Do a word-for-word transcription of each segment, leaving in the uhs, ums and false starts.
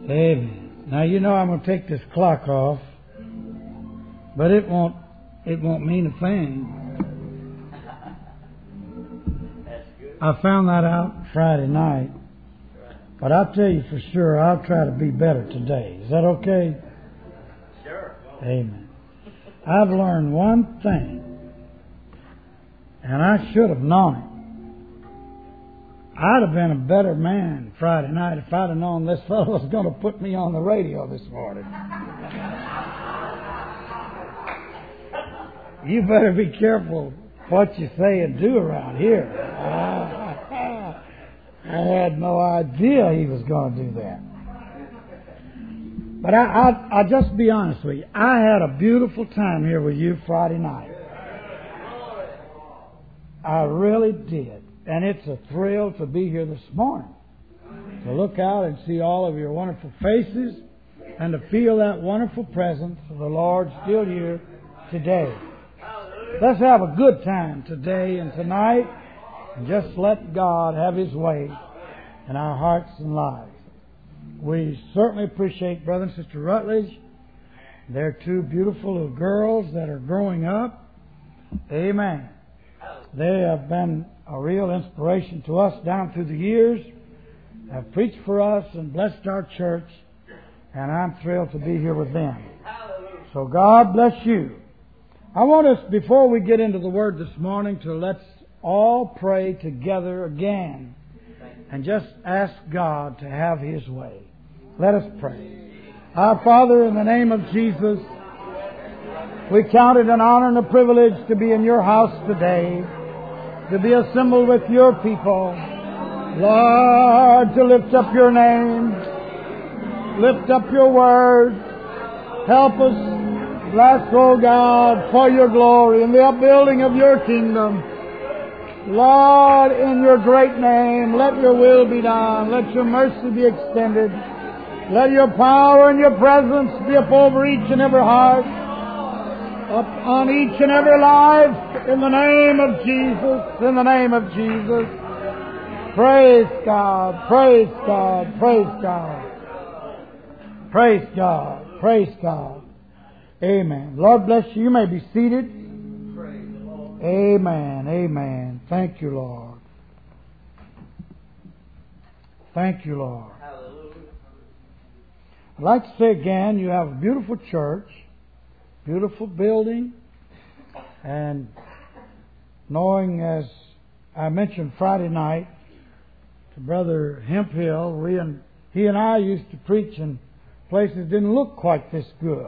Amen. Now you know I'm going to take this clock off, but it won't. It won't mean a thing. I found that out Friday night, but I'll tell you for sure I'll try to be better today. Is that okay? Sure. Amen. I've learned one thing, and I should have known it. I'd have been a better man Friday night if I'd have known this fellow was going to put me on the radio this morning. You better be careful what you say and do around here. I, I had no idea he was going to do that. But I, I, I'll just be honest with you. I had a beautiful time here with you Friday night. I really did. And it's a thrill to be here this morning. To look out and see all of your wonderful faces and to feel that wonderful presence of the Lord still here today. Let's have a good time today and tonight and just let God have His way in our hearts and lives. We certainly appreciate Brother and Sister Rutledge. They're two beautiful little girls that are growing up. Amen. They have been a real inspiration to us down through the years, have preached for us and blessed our church, and I'm thrilled to be here with them. So God bless you. I want us, before we get into the Word this morning, to let's all pray together again and just ask God to have His way. Let us pray. Our Father, in the name of Jesus, we count it an honor and a privilege to be in your house today, to be assembled with your people. Lord, to lift up your name, lift up your word. Help us, bless, oh God, for your glory and the upbuilding of your kingdom. Lord, in your great name, let your will be done. Let your mercy be extended. Let your power and your presence be up over each and every heart, up on each and every life, in the name of Jesus, in the name of Jesus. Praise God, praise God, praise God. Praise God, praise God. Amen. Lord bless you. You may be seated. Amen. Amen. Thank you, Lord. Thank you, Lord. I'd like to say again, you have a beautiful church, beautiful building, and knowing, as I mentioned Friday night to Brother Hemphill, we and he and I used to preach in places that didn't look quite this good.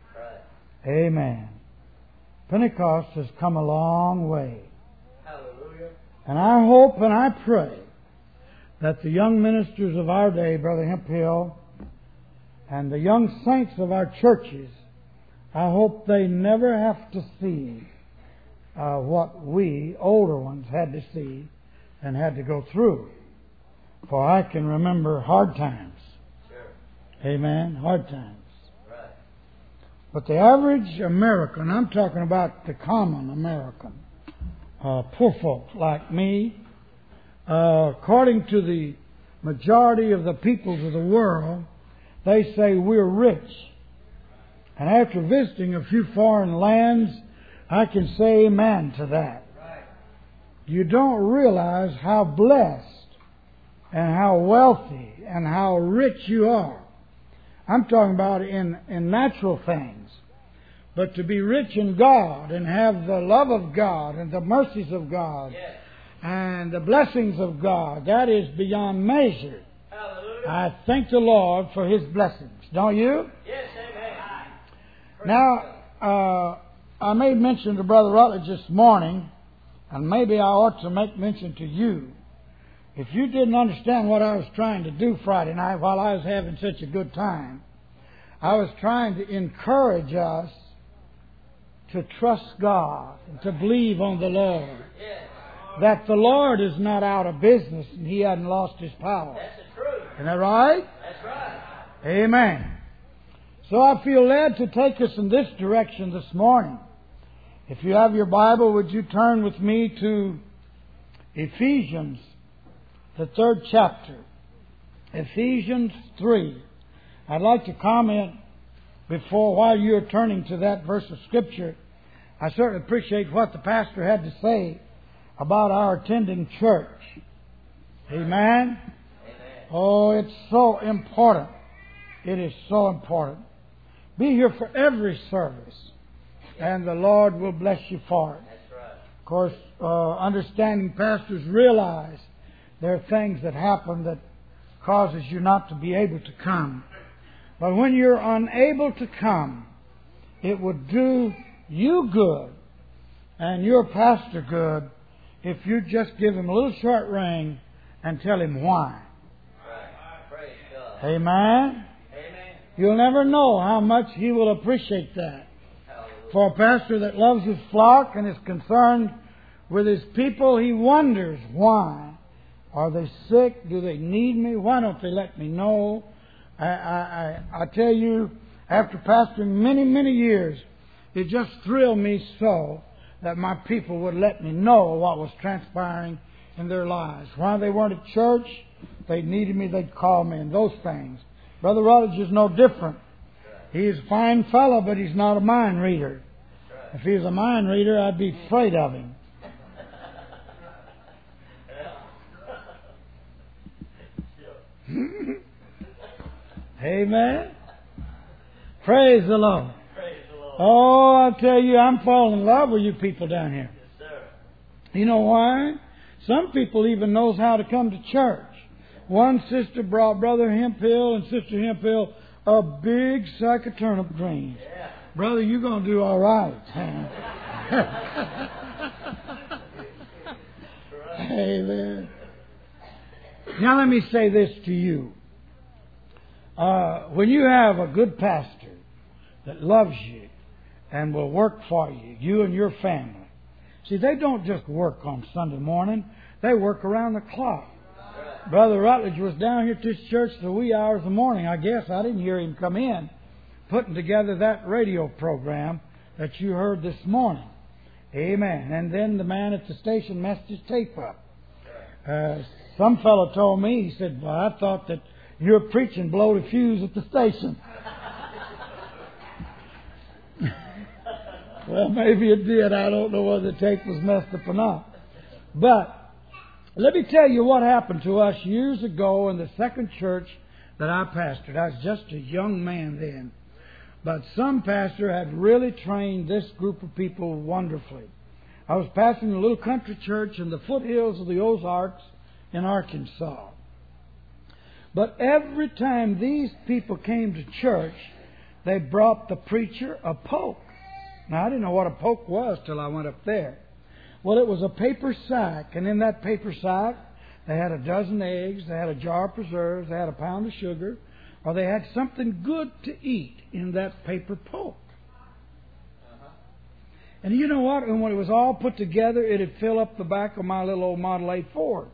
Amen. Pentecost has come a long way. Hallelujah. And I hope and I pray that the young ministers of our day, Brother Hemphill, and the young saints of our churches, I hope they never have to see uh, what we, older ones, had to see and had to go through. For I can remember hard times. Sure. Amen. Hard times. Right. But the average American, I'm talking about the common American, uh, poor folks like me, uh, according to the majority of the peoples of the world, they say we're rich. And after visiting a few foreign lands, I can say amen to that. Right. You don't realize how blessed and how wealthy and how rich you are. I'm talking about in, in natural things. But to be rich in God and have the love of God and the mercies of God, Yes. and the blessings of God, that is beyond measure. Hallelujah. I thank the Lord for His blessings. Don't you? Yes, amen. Now, uh, I made mention to Brother Rutledge this morning, and maybe I ought to make mention to you. If you didn't understand what I was trying to do Friday night while I was having such a good time, I was trying to encourage us to trust God and to believe on the Lord. Yes. That the Lord is not out of business and He hasn't lost His power. That's the truth. Isn't that right? That's right. Amen. So I feel led to take us in this direction this morning. If you have your Bible, would you turn with me to Ephesians, the third chapter. Ephesians three. I'd like to comment before, while you're turning to that verse of Scripture, I certainly appreciate what the pastor had to say about our attending church. Amen? Amen. Oh, it's so important. It is so important. Be here for every service, and the Lord will bless you for it. That's right. Of course, uh, understanding pastors realize there are things that happen that causes you not to be able to come. But when you're unable to come, it would do you good and your pastor good if you just give him a little short ring and tell him why. Right. Praise God. Amen? Amen. You'll never know how much he will appreciate that. Hallelujah. For a pastor that loves his flock and is concerned with his people, he wonders why. Are they sick? Do they need me? Why don't they let me know? I, I, I, I tell you, after pastoring many, many years, it just thrilled me so that my people would let me know what was transpiring in their lives. While they weren't at church, they needed me, they'd call me, and those things. Brother Rutledge is no different. He's a fine fellow, but he's not a mind reader. If he was a mind reader, I'd be afraid of him. Amen. Praise the Lord. Praise the Lord. Oh, I'll tell you, I'm falling in love with you people down here. Yes, sir. You know why? Some people even knows how to come to church. One sister brought Brother Hemphill and Sister Hemphill a big sack of turnip greens. Yeah. Brother, you're going to do all right. Amen. Now let me say this to you. Uh, when you have a good pastor that loves you and will work for you, you and your family. See, they don't just work on Sunday morning. They work around the clock. Right. Brother Rutledge was down here at this church the wee hours of the morning. I guess I didn't hear him come in, putting together that radio program that you heard this morning. Amen. And then the man at the station messed his tape up. Uh, some fellow told me, he said, well, I thought that your preaching blew the fuse at the station. Well, maybe it did. I don't know whether the tape was messed up or not. But let me tell you what happened to us years ago in the second church that I pastored. I was just a young man then. But some pastor had really trained this group of people wonderfully. I was pastoring a little country church in the foothills of the Ozarks in Arkansas. But every time these people came to church, they brought the preacher a poke. Now, I didn't know what a poke was till I went up there. Well, it was a paper sack, and in that paper sack, they had a dozen eggs, they had a jar of preserves, they had a pound of sugar, or they had something good to eat in that paper poke. Uh-huh. And you know what? And when it was all put together, it'd fill up the back of my little old Model A Ford.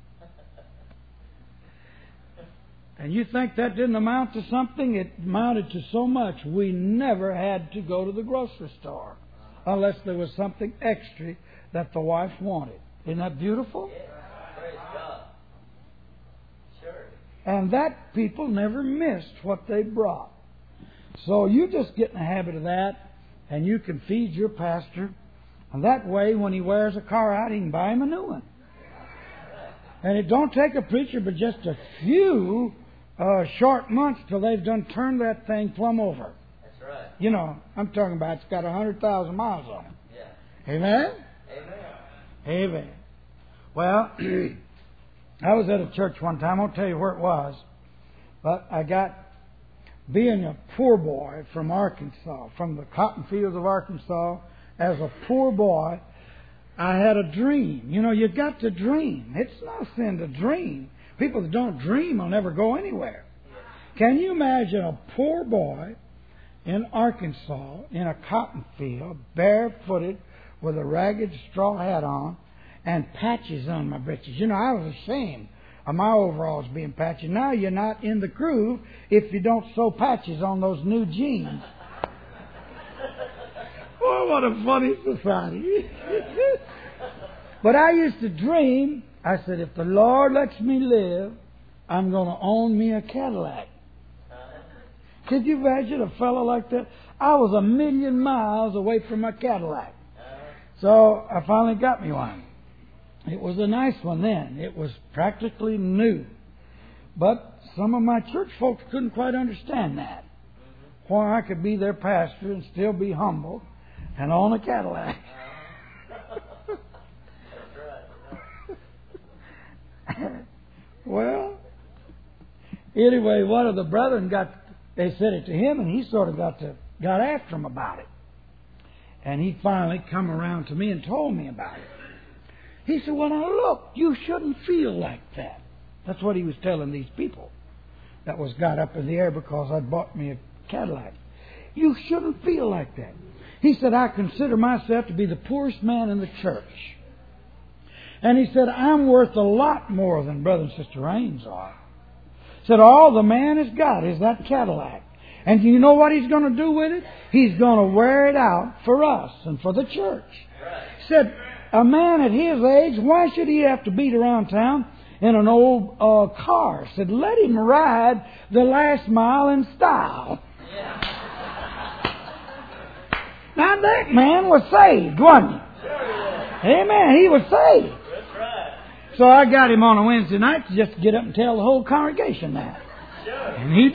And you think that didn't amount to something? It amounted to so much. We never had to go to the grocery store unless there was something extra that the wife wanted. Isn't that beautiful? Yeah. Praise God. Sure. And that people never missed what they brought. So you just get in the habit of that, and you can feed your pastor. And that way, when he wears a car out, he can buy him a new one. And it don't take a preacher but just a few uh, short months till they've done turned that thing plumb over. That's right. You know, I'm talking about it's got a hundred thousand miles on it. Yeah. Amen? Amen. Amen. Well, I was at a church one time. I won't tell you where it was. But I got, being a poor boy from Arkansas, from the cotton fields of Arkansas, as a poor boy, I had a dream. You know, you got to dream. It's no sin to dream. People that don't dream will never go anywhere. Can you imagine a poor boy in Arkansas in a cotton field, barefooted, with a ragged straw hat on, and patches on my breeches? You know, I was ashamed of my overalls being patchy. Now you're not in the groove if you don't sew patches on those new jeans. Boy, what a funny society. But I used to dream, I said, if the Lord lets me live, I'm going to own me a Cadillac. Could you imagine a fellow like that? I was a million miles away from my Cadillac. So I finally got me one. It was a nice one then. It was practically new. But some of my church folks couldn't quite understand that. Why I could be their pastor and still be humble and own a Cadillac. Well, anyway, one of the brethren got, they said it to him, and he sort of got to got after him about it. And he finally come around to me and told me about it. He said, well, now look, you shouldn't feel like that. That's what he was telling these people that was got up in the air because I bought me a Cadillac. You shouldn't feel like that. He said, I consider myself to be the poorest man in the church. And he said, I'm worth a lot more than Brother and Sister Raines are. He said, all the man has got is that Cadillac. And you know what he's going to do with it? He's going to wear it out for us and for the church. He said, a man at his age, why should he have to beat around town in an old uh, car? He said, let him ride the last mile in style. Yeah. Now that man was saved, wasn't he? Sure. Amen. He was saved. That's right. So I got him on a Wednesday night to just get up and tell the whole congregation that. Sure. And he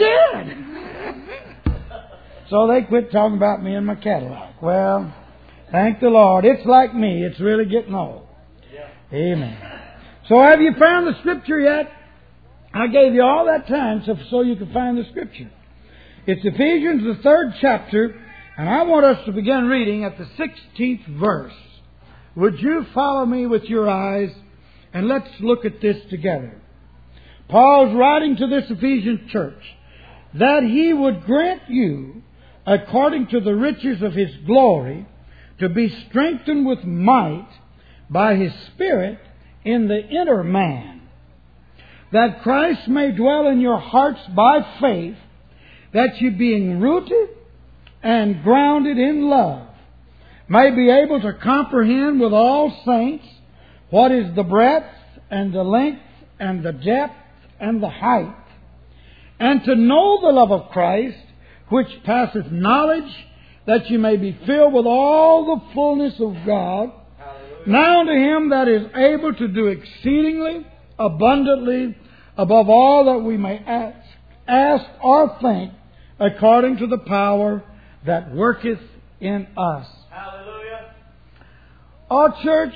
did. So they quit talking about me and my Cadillac. Well, thank the Lord. It's like me. It's really getting old. Yeah. Amen. So have you found the Scripture yet? I gave you all that time so, so you can find the Scripture. It's Ephesians, the third chapter, and I want us to begin reading at the sixteenth verse. Would you follow me with your eyes, and let's look at this together. Paul's writing to this Ephesian church that he would grant you, according to the riches of His glory, to be strengthened with might by His Spirit in the inner man, that Christ may dwell in your hearts by faith, that you, being rooted and grounded in love, may be able to comprehend with all saints what is the breadth and the length and the depth and the height, and to know the love of Christ, which passeth knowledge, that you may be filled with all the fullness of God. Hallelujah. Now unto Him that is able to do exceedingly abundantly above all that we may ask, ask or think, according to the power that worketh in us. Hallelujah. Oh, church,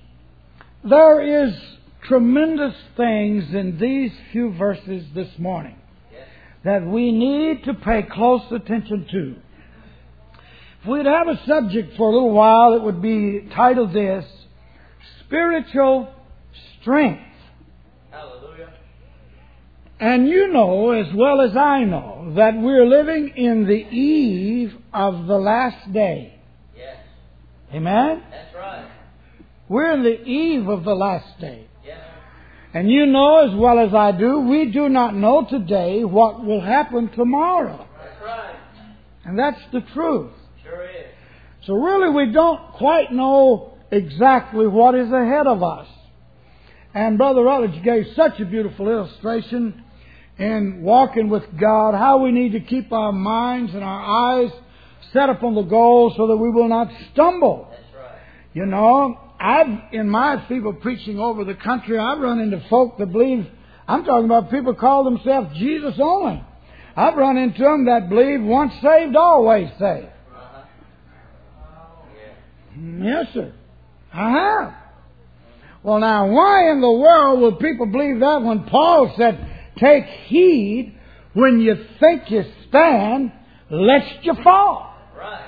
there is tremendous things in these few verses this morning that we need to pay close attention to. If we'd have a subject for a little while, it would be titled this, Spiritual Strength. Hallelujah. And you know as well as I know that we're living in the eve of the last day. Yes. Amen? That's right. We're in the eve of the last day. And you know as well as I do, we do not know today what will happen tomorrow. That's right. And that's the truth. Sure is. So really we don't quite know exactly what is ahead of us. And Brother Rutledge gave such a beautiful illustration in walking with God, how we need to keep our minds and our eyes set upon the goal so that we will not stumble. That's right. You know, I've, in my feeble preaching over the country, I've run into folk that believe, I'm talking about people call themselves Jesus only. I've run into them that believe once saved, always saved. Uh-huh. Yeah. Yes, sir. I have. Well, now, why in the world would people believe that when Paul said, take heed when you think you stand, lest you fall? Right.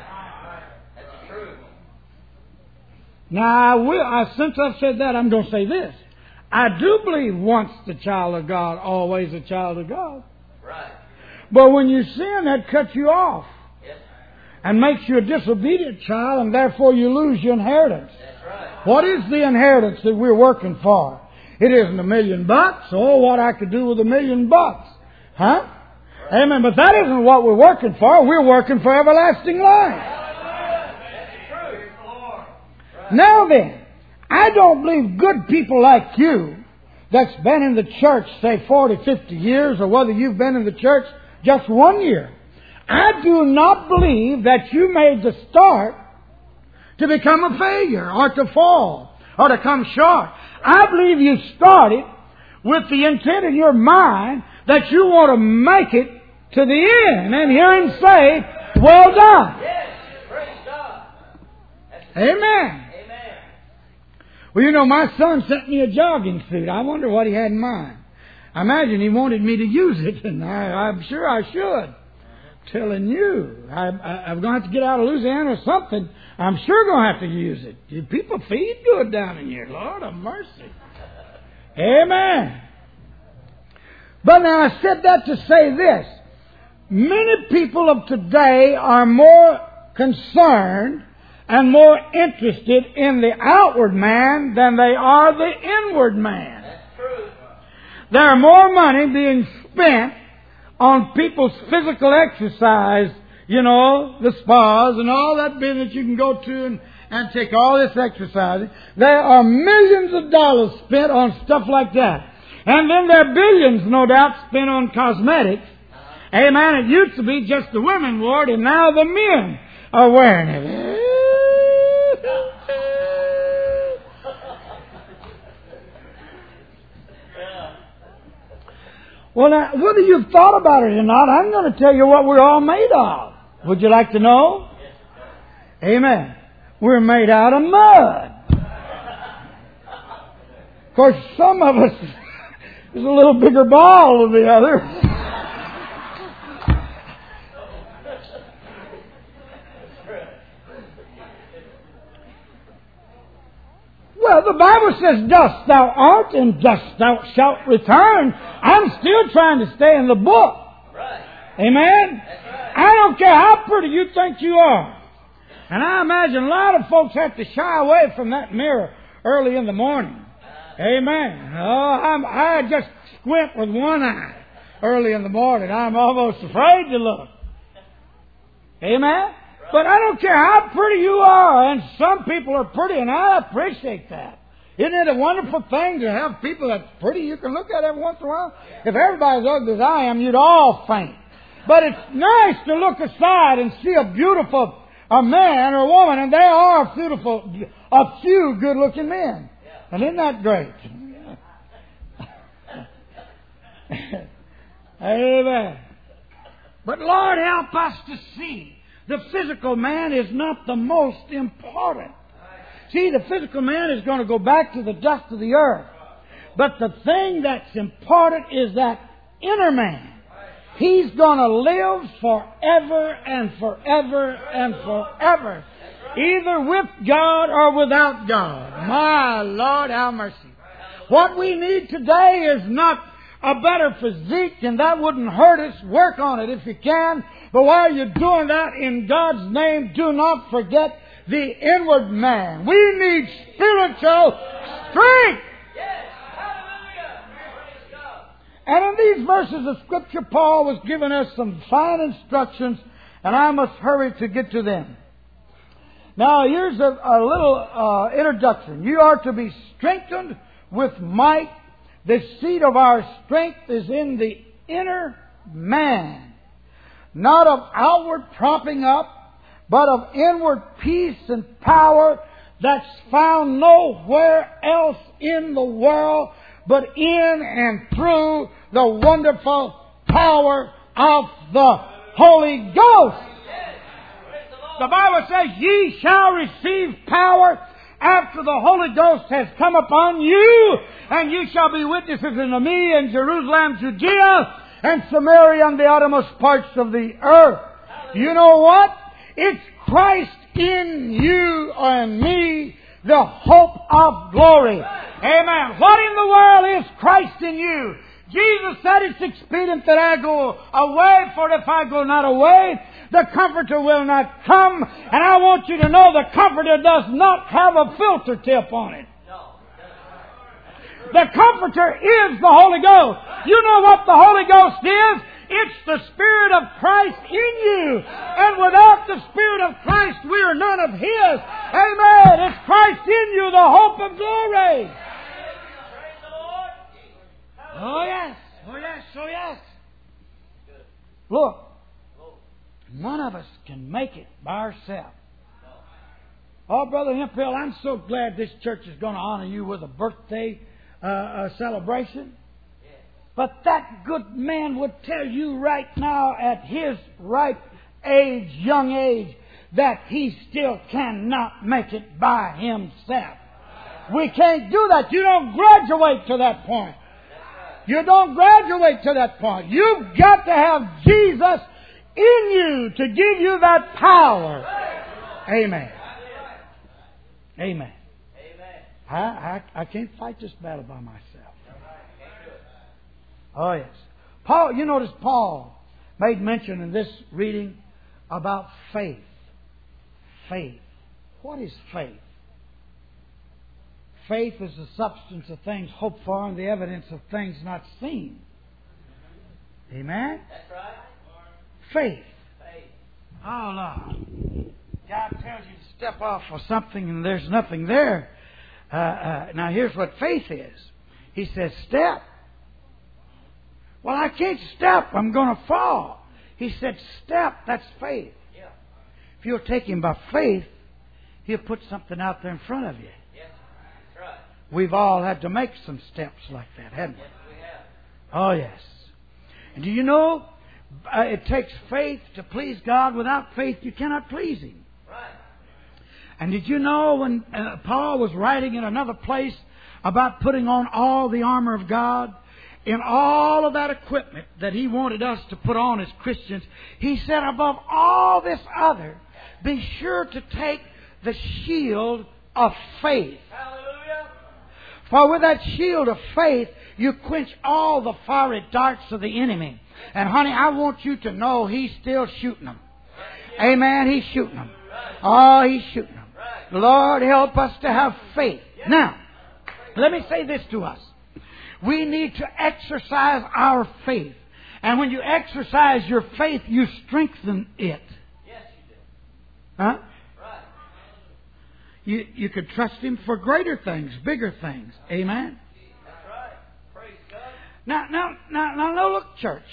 Now, I will, I, since I've said that, I'm going to say this. I do believe once the child of God, always a child of God. Right. But when you sin, that cuts you off. Yes. And makes you a disobedient child, and therefore you lose your inheritance. That's right. What is the inheritance that we're working for? It isn't a million bucks. Oh, what I could do with a million bucks. Huh? Right. Amen. But that isn't what we're working for. We're working for everlasting life. Now then, I don't believe good people like you that's been in the church, say forty, fifty years, or whether you've been in the church just one year. I do not believe that you made the start to become a failure or to fall or to come short. I believe you started with the intent in your mind that you want to make it to the end and hear Him say, well done. Yes. Praise God. Amen. Amen. Well, you know, my son sent me a jogging suit. I wonder what he had in mind. I imagine he wanted me to use it, and I, I'm sure I should. Telling you, I, I, I'm going to have to get out of Louisiana or something. I'm sure going to have to use it. You people feed good down in here. Lord of mercy. Amen. But now I said that to say this. Many people of today are more concerned and more interested in the outward man than they are the inward man. That's true. There are more money being spent on people's physical exercise, you know, the spas and all that business you can go to and, and take all this exercising. There are millions of dollars spent on stuff like that. And then there are billions, no doubt, spent on cosmetics. Amen. It used to be just the women wore it, and now the men are wearing it. Well, now, whether you've thought about it or not, I'm going to tell you what we're all made of. Would you like to know? Amen. We're made out of mud. Of course, some of us is a little bigger ball than the other. Well, the Bible says, dust thou art, and dust thou shalt return. I'm still trying to stay in the book. Right. Amen? That's right. I don't care how pretty you think you are. And I imagine a lot of folks have to shy away from that mirror early in the morning. Amen. Oh, I'm, I just squint with one eye early in the morning. I'm almost afraid to look. Amen? But I don't care how pretty you are, and some people are pretty, and I appreciate that. Isn't it a wonderful thing to have people that's pretty you can look at every once in a while? If everybody's ugly as I am, you'd all faint. But it's nice to look aside and see a beautiful a man or a woman, and there are beautiful, a few good-looking men. And isn't that great? Amen. But Lord, help us to see the physical man is not the most important. See, the physical man is going to go back to the dust of the earth. But the thing that's important is that inner man. He's going to live forever and forever and forever. Either with God or without God. My Lord, have mercy. What we need today is not a better physique, and that wouldn't hurt us. Work on it if you can. But while you're doing that, in God's name, do not forget the inward man. We need spiritual strength. Yes. Hallelujah. Praise God. And in these verses of Scripture, Paul was giving us some fine instructions, and I must hurry to get to them. Now, here's a, a little uh, introduction. You are to be strengthened with might. The seat of our strength is in the inner man, not of outward propping up, but of inward peace and power that's found nowhere else in the world but in and through the wonderful power of the Holy Ghost. The Bible says, ye shall receive power after the Holy Ghost has come upon you, and you shall be witnesses unto me in Jerusalem, Judea, and Samaria, and the uttermost parts of the earth. You know what? It's Christ in you and me, the hope of glory. Amen. What in the world is Christ in you? Jesus said it's expedient that I go away, for if I go not away, the Comforter will not come. And I want you to know the Comforter does not have a filter tip on it. The Comforter is the Holy Ghost. You know what the Holy Ghost is? It's the Spirit of Christ in you. And without the Spirit of Christ, we are none of His. Amen. It's Christ in you, the hope of glory. Oh yes, oh yes, oh yes. Look, None of us can make it by ourselves. Oh, Brother Hemphill, I'm so glad this church is going to honor you with a birthday uh, uh, celebration. But that good man would tell you right now at his ripe age, young age, that he still cannot make it by himself. We can't do that. You don't graduate to that point. You don't graduate to that point. You've got to have Jesus in you to give you that power. Amen. Amen. I, I, I can't fight this battle by myself. Oh, yes. Paul, you notice Paul made mention in this reading about faith. Faith. What is faith? Faith is the substance of things hoped for and the evidence of things not seen. Amen? That's right. Faith. Faith. Oh, Lord. God tells you to step off for something and there's nothing there. Uh, uh, now, here's what faith is. He says, step. Well, I can't step. I'm going to fall. He said, step. That's faith. Yeah. If you'll take Him by faith, He'll put something out there in front of you. Yes. That's right. We've all had to make some steps like that, haven't we? Yes, we have. Oh, yes. And do you know, uh, it takes faith to please God. Without faith, you cannot please Him. Right. And did you know when uh, Paul was writing in another place about putting on all the armor of God, in all of that equipment that he wanted us to put on as Christians, he said, above all this other, be sure to take the shield of faith. Hallelujah. For with that shield of faith, you quench all the fiery darts of the enemy. And honey, I want you to know He's still shooting them. Amen. He's shooting them. Oh, He's shooting them. Lord, help us to have faith. Now, let me say this to us. We need to exercise our faith. And when you exercise your faith, you strengthen it. Yes, you do. Huh? Right. You, you could trust Him for greater things, bigger things. Amen? That's right. Praise God. Now, now, now, now, now look, church.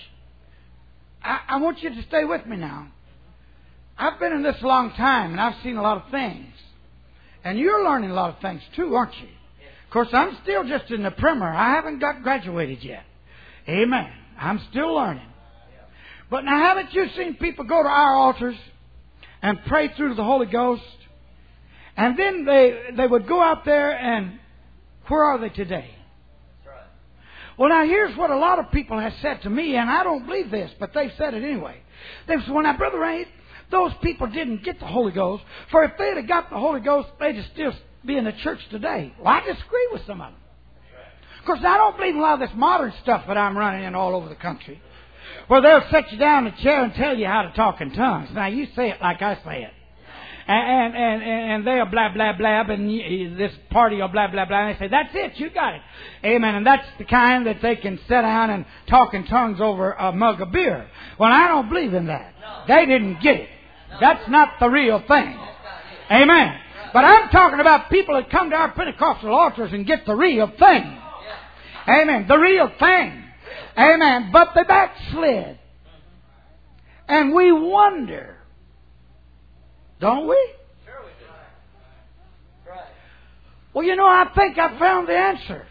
I, I want you to stay with me now. I've been in this a long time, and I've seen a lot of things. And you're learning a lot of things too, aren't you? Of course, I'm still just in the primer. I haven't got graduated yet. Amen. I'm still learning. But now, haven't you seen people go to our altars and pray through the Holy Ghost? And then they, they would go out there and where are they today? That's right. Well, now, here's what a lot of people have said to me, and I don't believe this, but they've said it anyway. They've said, well, now, Brother Ray, those people didn't get the Holy Ghost. For if they'd have got the Holy Ghost, they'd have still be in the church today. Well, I disagree with some of them. Of course, I don't believe in a lot of this modern stuff that I'm running in all over the country, where they'll set you down in a chair and tell you how to talk in tongues. Now, you say it like I say it. And and, and, and they'll blah, blah, blah, and you, this party will blah, blah, blah, and they say, that's it, you got it. Amen. And that's the kind that they can sit down and talk in tongues over a mug of beer. Well, I don't believe in that. They didn't get it. That's not the real thing. Amen. But I'm talking about people that come to our Pentecostal altars and get the real thing. Amen. The real thing. Amen. But they backslid. And we wonder. Don't we? Sure we do. Right. Well, you know, I think I found the answer.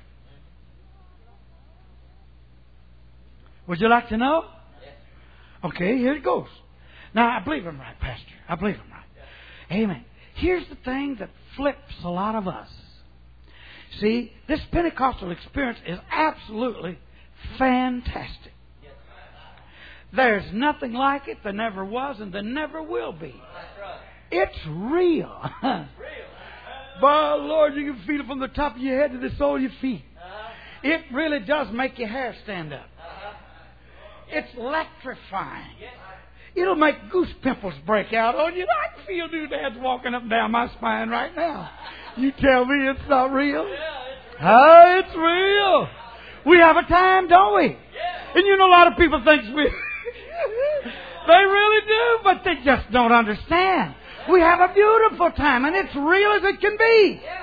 Would you like to know? Yes. Okay, here it goes. Now, I believe I'm right, Pastor. I believe I'm right. Amen. Here's the thing that flips a lot of us. See, this Pentecostal experience is absolutely fantastic. There's nothing like it. There never was and there never will be. That's right. It's real. Real. But, Lord, you can feel it from the top of your head to the sole of your feet. Uh-huh. It really does make your hair stand up. Uh-huh. It's electrifying. Yes. It'll make goose pimples break out on you. I can feel doodads walking up and down my spine right now. You tell me it's not real? Yeah, it's real. Oh, it's real. We have a time, don't we? Yeah. And you know, a lot of people think we... they really do, but they just don't understand. We have a beautiful time, and it's real as it can be. Yeah.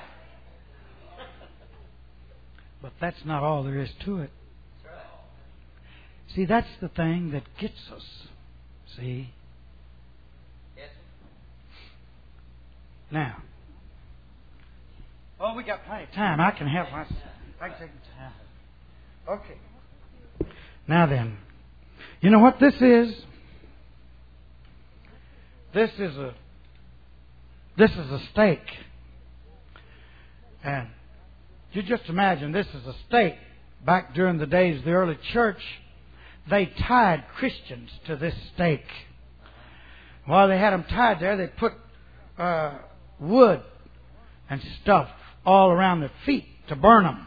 But that's not all there is to it. That's right. See, that's the thing that gets us. See? Now. Oh, we got plenty of time. I can help myself. I can take my time. Okay. Now then. You know what this is? This is a this is a stake. And you just imagine this is a stake. Back during the days of the early church, they tied Christians to this stake. While they had them tied there, they put uh, wood and stuff all around their feet to burn them.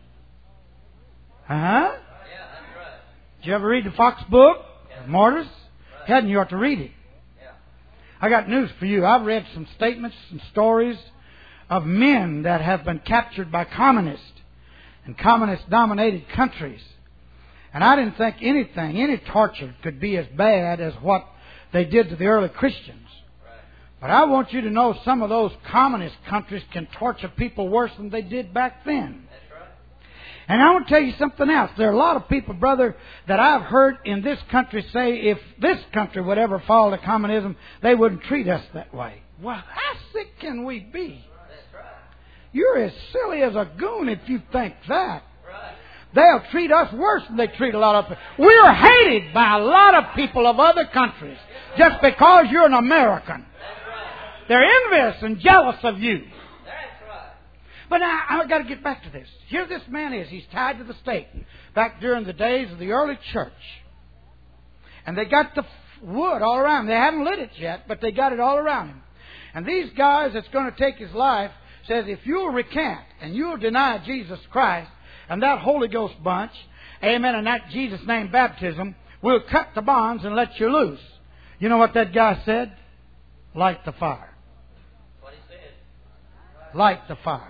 Uh-huh. Yeah, that's right. Did you ever read the Fox book? Yeah. Martyrs? Right. Hadn't you ought to read it? Yeah. I got news for you. I've read some statements and stories of men that have been captured by communists in communist-dominated countries. And I didn't think anything, any torture could be as bad as what they did to the early Christians. Right. But I want you to know some of those communist countries can torture people worse than they did back then. That's right. And I want to tell you something else. There are a lot of people, brother, that I've heard in this country say if this country would ever fall to communism, they wouldn't treat us that way. Well, how sick can we be? That's right. You're as silly as a goon if you think that. Right. They'll treat us worse than they treat a lot of people. We're hated by a lot of people of other countries just because you're an American. That's right. They're envious and jealous of you. That's right. But now, I've got to get back to this. Here this man is. He's tied to the stake. Back during the days of the early church. And they got the wood all around him. They haven't lit it yet, but they got it all around him. And these guys that's going to take his life says, if you'll recant and you'll deny Jesus Christ and that Holy Ghost bunch, amen, and that Jesus name baptism, we'll cut the bonds and let you loose. You know what that guy said? Light the fire. What he said. Light the fire.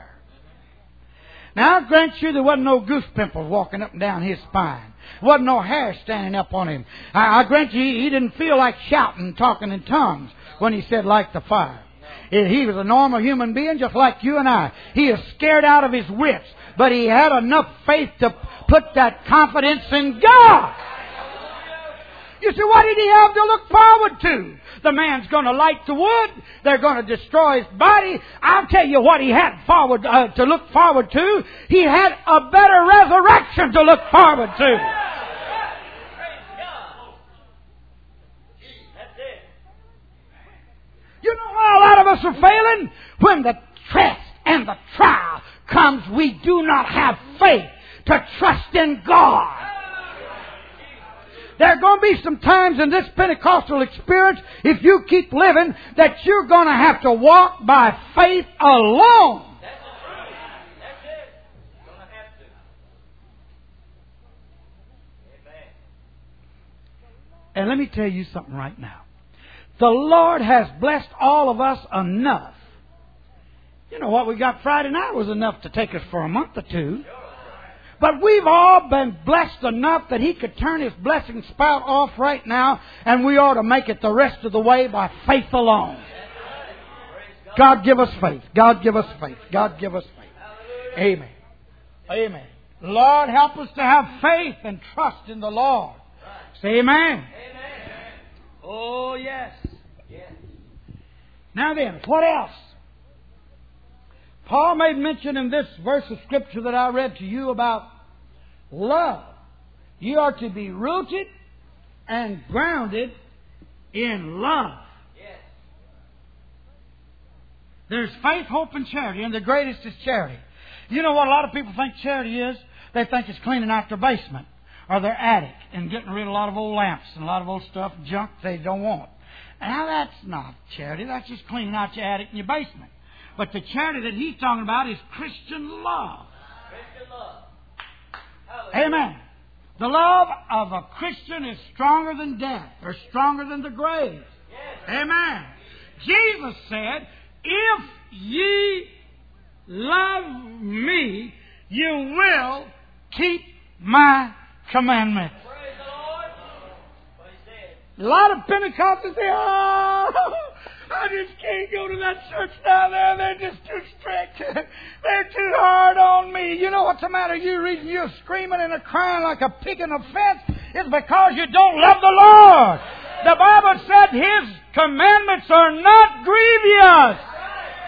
Now, I grant you there wasn't no goose pimples walking up and down his spine. There wasn't no hair standing up on him. I, I grant you he didn't feel like shouting and talking in tongues when he said light the fire. He was a normal human being just like you and I. He is scared out of his wits. But he had enough faith to put that confidence in God. You see, what did he have to look forward to? The man's going to light the wood. They're going to destroy his body. I'll tell you what he had forward uh, to look forward to. He had a better resurrection to look forward to. You know why a lot of us are failing? When the test and the trial comes, we do not have faith to trust in God. There are going to be some times in this Pentecostal experience, if you keep living, that you're going to have to walk by faith alone. That's the truth. That's it. You're going to have to. Amen. And let me tell you something right now. The Lord has blessed all of us enough. You know what we got Friday night was enough to take us for a month or two. But we've all been blessed enough that He could turn His blessing spout off right now, and we ought to make it the rest of the way by faith alone. God give us faith. God give us faith. God give us faith. Amen. Amen. Lord, help us to have faith and trust in the Lord. Say amen. Amen. Oh, yes. Yes. Now then, what else? Paul made mention in this verse of Scripture that I read to you about love. You are to be rooted and grounded in love. Yes. There's faith, hope, and charity, and the greatest is charity. You know what a lot of people think charity is? They think it's cleaning out their basement or their attic and getting rid of a lot of old lamps and a lot of old stuff, junk they don't want. Now that's not charity. That's just cleaning out your attic and your basement. But the charity that he's talking about is Christian love. Christian love. Hallelujah. Amen. The love of a Christian is stronger than death or stronger than the grave. Yes. Amen. Jesus said, if ye love me, you will keep my commandments. Praise the Lord. What he said. A lot of Pentecostals say, oh, I just can't go to that church down there. They're just too strict. They're too hard on me. You know what's the matter? You reason you're screaming and crying like a pig in a fence is because you don't love the Lord. The Bible said His commandments are not grievous.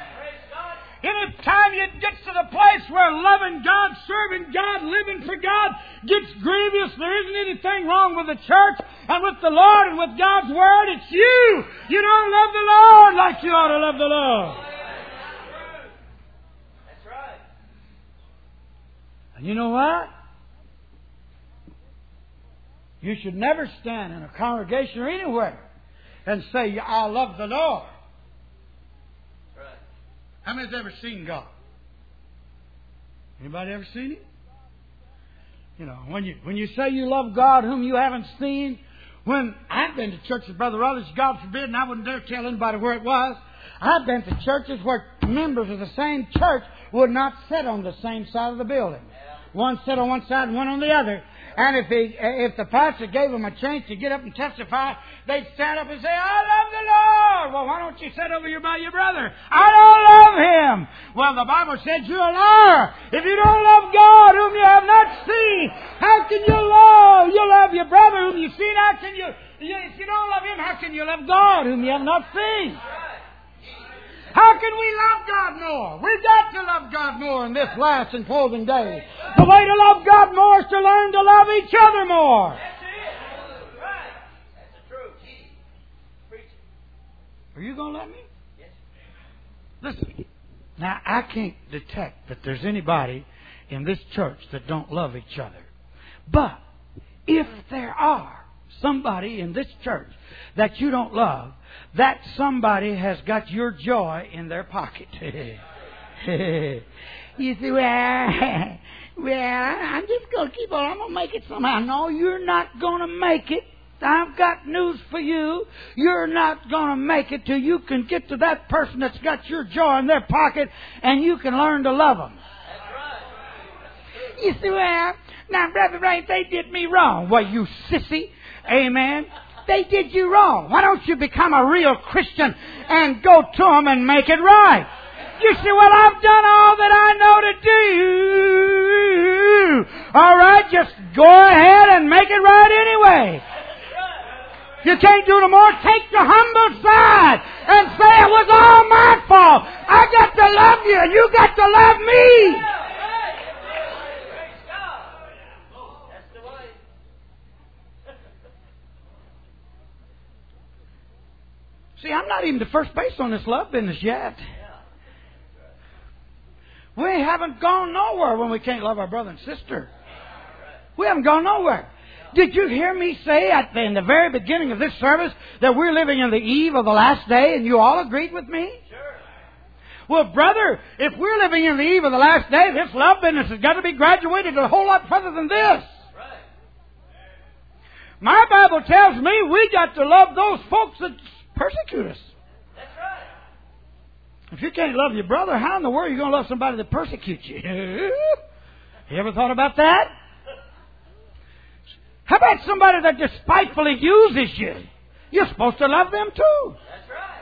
Anytime you get to the place where loving God, serving God, living for God gets grievous, there isn't anything wrong with the church and with the Lord and with God's Word. It's you. You don't love the Lord like you ought to love the Lord. That's right. And you know what? You should never stand in a congregation or anywhere and say, I love the Lord. That's right. How many's ever seen God? Anybody ever seen Him? You know, when you when you say you love God whom you haven't seen, when I've been to churches, Brother Rutledge, God forbid, and I wouldn't dare tell anybody where it was. I've been to churches where members of the same church would not sit on the same side of the building. One sat on one side and one on the other. And if he, if the pastor gave them a chance to get up and testify, they'd stand up and say, I love the Lord. Well, why don't you sit over here by your brother? I don't love him. Well, the Bible said you're a liar. If you don't love God whom you have not seen, how can you love? You love your brother whom you've seen. How can you, if you don't love him, how can you love God whom you have not seen? How can we love God more? We've got to love God more in this last and closing day. The way to love God more is to learn to love each other more. That's it. Right. That's the truth. Preach it. Are you going to let me? Yes. Listen. Now, I can't detect that there's anybody in this church that don't love each other. But if there are somebody in this church that you don't love, that somebody has got your joy in their pocket. You see, well, well, I'm just going to keep on. I'm going to make it somehow. No, you're not going to make it. I've got news for you. You're not going to make it till you can get to that person that's got your joy in their pocket and you can learn to love them. That's right. You see, well, now, Brother Ray, they did me wrong. Well, you sissy. Amen. They did you wrong. Why don't you become a real Christian and go to them and make it right? You say, well, I've done all that I know to do. All right, just go ahead and make it right anyway. If you can't do no more, take the humble side and say it was all my fault. I got to love you and you got to love me. See, I'm not even the first base on this love business yet. We haven't gone nowhere when we can't love our brother and sister. We haven't gone nowhere. Did you hear me say at the, in the very beginning of this service that we're living in the eve of the last day, and you all agreed with me? Sure. Well, brother, if we're living in the eve of the last day, this love business has got to be graduated to a whole lot further than this. Right. My Bible tells me we got to love those folks that persecute us. That's right. If you can't love your brother, how in the world are you going to love somebody that persecutes you? You ever thought about that? How about somebody that despitefully uses you? You're supposed to love them too. That's right.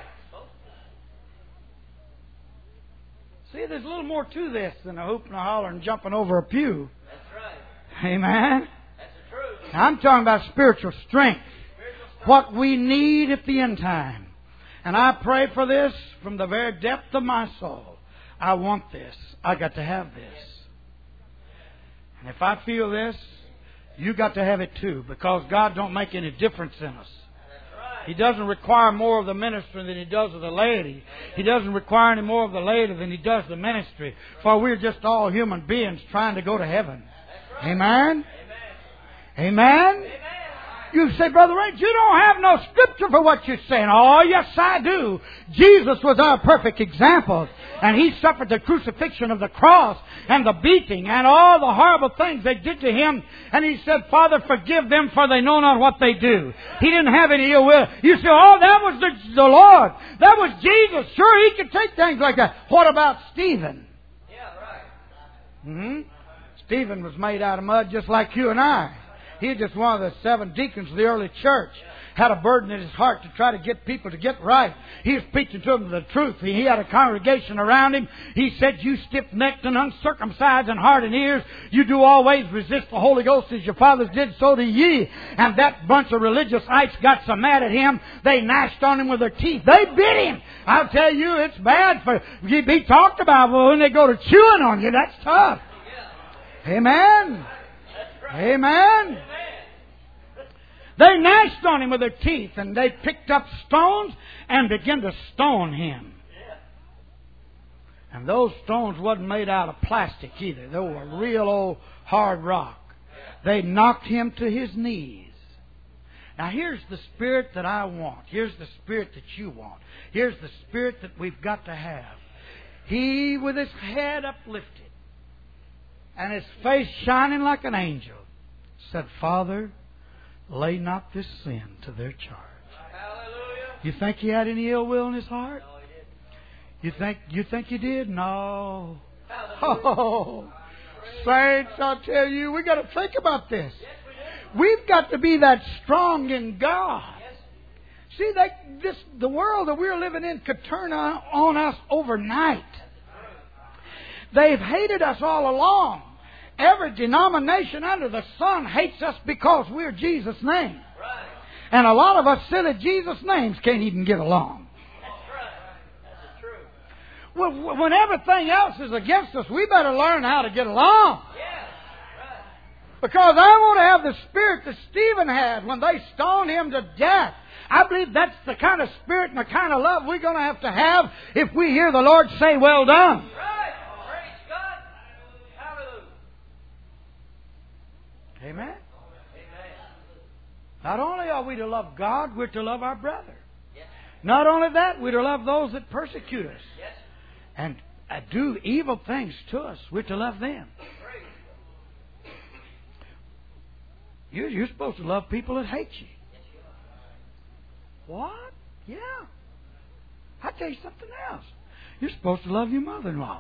See, there's a little more to this than a hoop and a holler and jumping over a pew. That's right. Amen? That's the truth. I'm talking about spiritual strength. What we need at the end time. And I pray for this from the very depth of my soul. I want this. I got to have this. And if I feel this, you got to have it too, because God don't make any difference in us. He doesn't require more of the ministry than He does of the laity. He doesn't require any more of the laity than He does the ministry. For we're just all human beings trying to go to heaven. Amen? Amen? Amen? You say, Brother Ray, you don't have no scripture for what you're saying. Oh, yes, I do. Jesus was our perfect example. And He suffered the crucifixion of the cross and the beating and all the horrible things they did to Him. And He said, Father, forgive them, for they know not what they do. He didn't have any ill will. You say, oh, that was the, the Lord. That was Jesus. Sure, He could take things like that. What about Stephen? Yeah, right. Hmm? Stephen was made out of mud just like you and I. He was just one of the seven deacons of the early church. Had a burden in his heart to try to get people to get right. He was preaching to them the truth. He had a congregation around him. He said, you stiff-necked and uncircumcised in heart and ears, you do always resist the Holy Ghost as your fathers did, so do ye. And that bunch of religious ites got so mad at him, they gnashed on him with their teeth. They bit him. I'll tell you, it's bad for you be talked about, but when they go to chewing on you, that's tough. Amen. Amen. They gnashed on him with their teeth, and they picked up stones and began to stone him. And those stones wasn't made out of plastic either. They were real old hard rock. They knocked him to his knees. Now here's the spirit that I want. Here's the spirit that you want. Here's the spirit that we've got to have. He, with his head uplifted and his face shining like an angel, said, Father, lay not this sin to their charge. Hallelujah. You think he had any ill will in his heart? No, he didn't. You think you think he did? No. Hallelujah. Oh, saints, I'll tell you, we got to think about this. We've got to be that strong in God. See, they, this the world that we're living in could turn on, on us overnight. They've hated us all along. Every denomination under the sun hates us because we're Jesus' name. Right. And a lot of us silly Jesus names can't even get along. That's right. That's the truth. Well, when everything else is against us, we better learn how to get along. Yeah. Right. Because I want to have the spirit that Stephen had when they stoned him to death. I believe that's the kind of spirit and the kind of love we're going to have to have if we hear the Lord say, well done. Right. Praise God. Hallelujah. Amen. Amen. Not only are we to love God, we're to love our brother. Yes. Not only that, we're to love those that persecute us Yes. and uh, do evil things to us. We're to love them. Praise. You're, you're supposed to love people that hate you. Yes, you are. What? Yeah. I'll tell you something else. You're supposed to love your mother-in-law.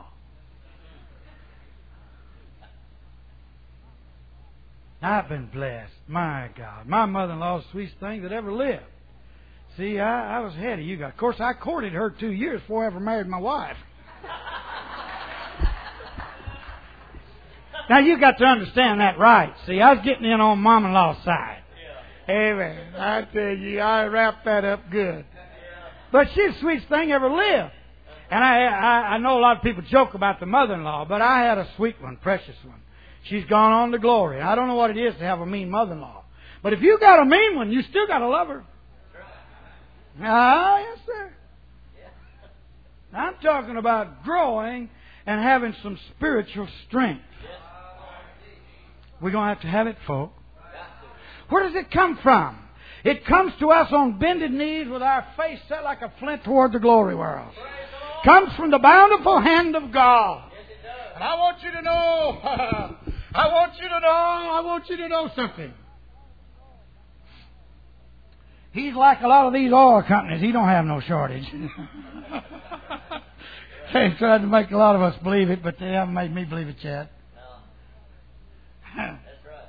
I've been blessed. My God. My mother-in-law is the sweetest thing that ever lived. See, I, I was ahead of you guys. Of course, I courted her two years before I ever married my wife. Now, you got to understand that right. See, I was getting in on mom-in-law's side. Amen. I tell you, I wrapped that up good. But she's the sweetest thing ever lived. And I, I, I know a lot of people joke about the mother-in-law, but I had a sweet one, precious one. She's gone on to glory. I don't know what it is to have a mean mother-in-law. But if you got a mean one, you still got to love her. Ah, yes, sir. I'm talking about growing and having some spiritual strength. We're going to have to have it, folks. Where does it come from? It comes to us on bended knees with our face set like a flint toward the glory world. Comes from the bountiful hand of God. And I want you to know, I want you to know, I want you to know something. He's like a lot of these oil companies. He don't have no shortage. They tried to make a lot of us believe it, but they haven't made me believe it yet. No. That's right.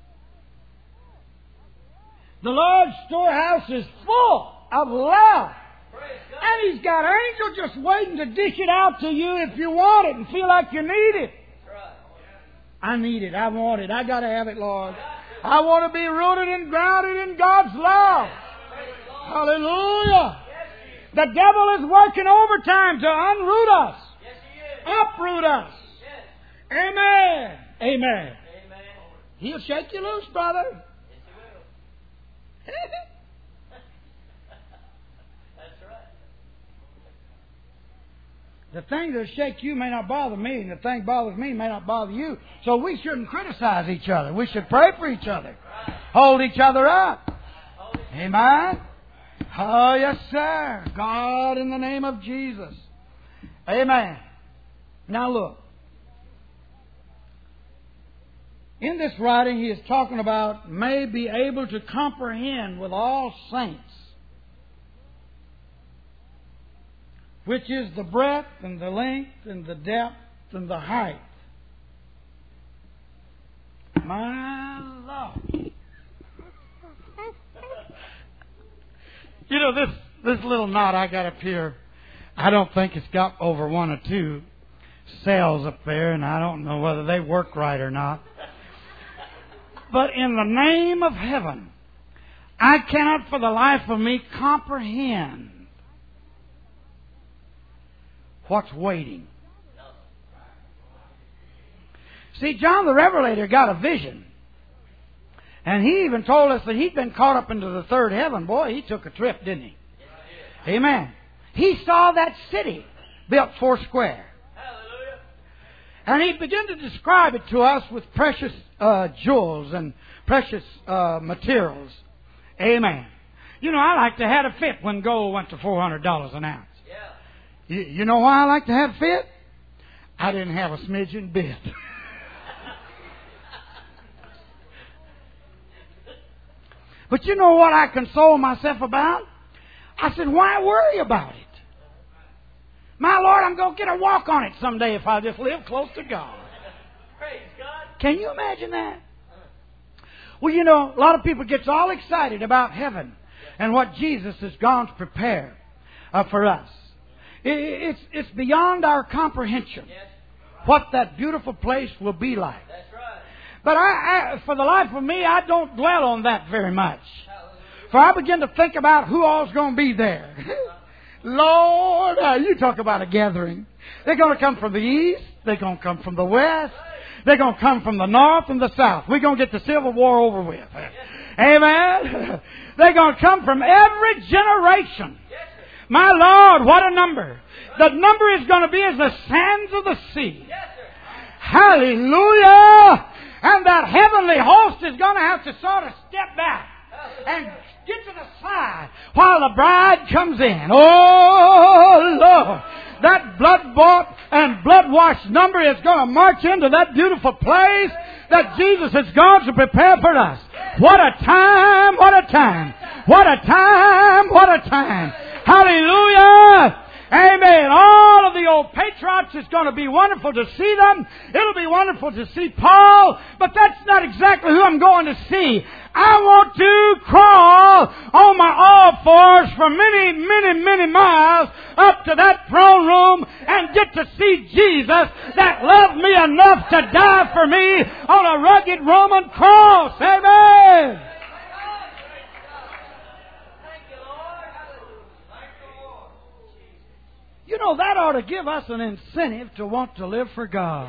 The Lord's storehouse is full of love. Praise God. And He's got angels just waiting to dish it out to you if you want it and feel like you need it. That's right. I need it. I want it. I got to have it, Lord. I want to be rooted and grounded in God's love. Hallelujah. The devil is working overtime to unroot us, Yes, He is. uproot us. Yes. Amen. Amen. Amen. He'll shake you loose, brother. Yes, He will. That's right. The thing that'll shake you may not bother me, and the thing that bothers me may not bother you. So we shouldn't criticize each other. We should pray for each other. Hold each other up. Amen. Oh, yes, sir. God, in the name of Jesus. Amen. Now look. In this writing, he is talking about may be able to comprehend with all saints, which is the breadth and the length and the depth and the height. My Lord. You know, this, this little knot I got up here, I don't think it's got over one or two cells up there, and I don't know whether they work right or not. But in the name of heaven, I cannot for the life of me comprehend what's waiting. See, John the Revelator got a vision. And he even told us that he'd been caught up into the third heaven. Boy, he took a trip, didn't he? Amen. He saw that city built four square. And he began to describe it to us with precious uh, jewels and precious uh, materials. Amen. You know, I like to have a fit when gold went to four hundred dollars an ounce. You, you know why I like to have a fit? I didn't have a smidgen bit. But you know what I console myself about? I said, why worry about it? My Lord, I'm going to get a walk on it someday if I just live close to God. Praise God. Can you imagine that? Well, you know, a lot of people get all excited about heaven and what Jesus has gone to prepare uh, for us. It, it's, it's beyond our comprehension what that beautiful place will be like. But I, I, for the life of me, I don't dwell on that very much. For I begin to think about who all's going to be there. Lord, uh, you talk about a gathering. They're going to come from the east. They're going to come from the west. They're going to come from the north and the south. We're going to get the Civil War over with. Amen. They're going to come from every generation. My Lord, what a number. The number is going to be as the sands of the sea. Hallelujah. And that heavenly host is going to have to sort of step back and get to the side while the bride comes in. Oh, Lord. That blood-bought and blood-washed number is going to march into that beautiful place that Jesus has gone to prepare for us. What a time, what a time, what a time, what a time. Hallelujah. Amen. All of the old patriots, it's going to be wonderful to see them. It'll be wonderful to see Paul, but that's not exactly who I'm going to see. I want to crawl on my all fours for many, many, many miles up to that throne room and get to see Jesus that loved me enough to die for me on a rugged Roman cross. Amen. You know, that ought to give us an incentive to want to live for God.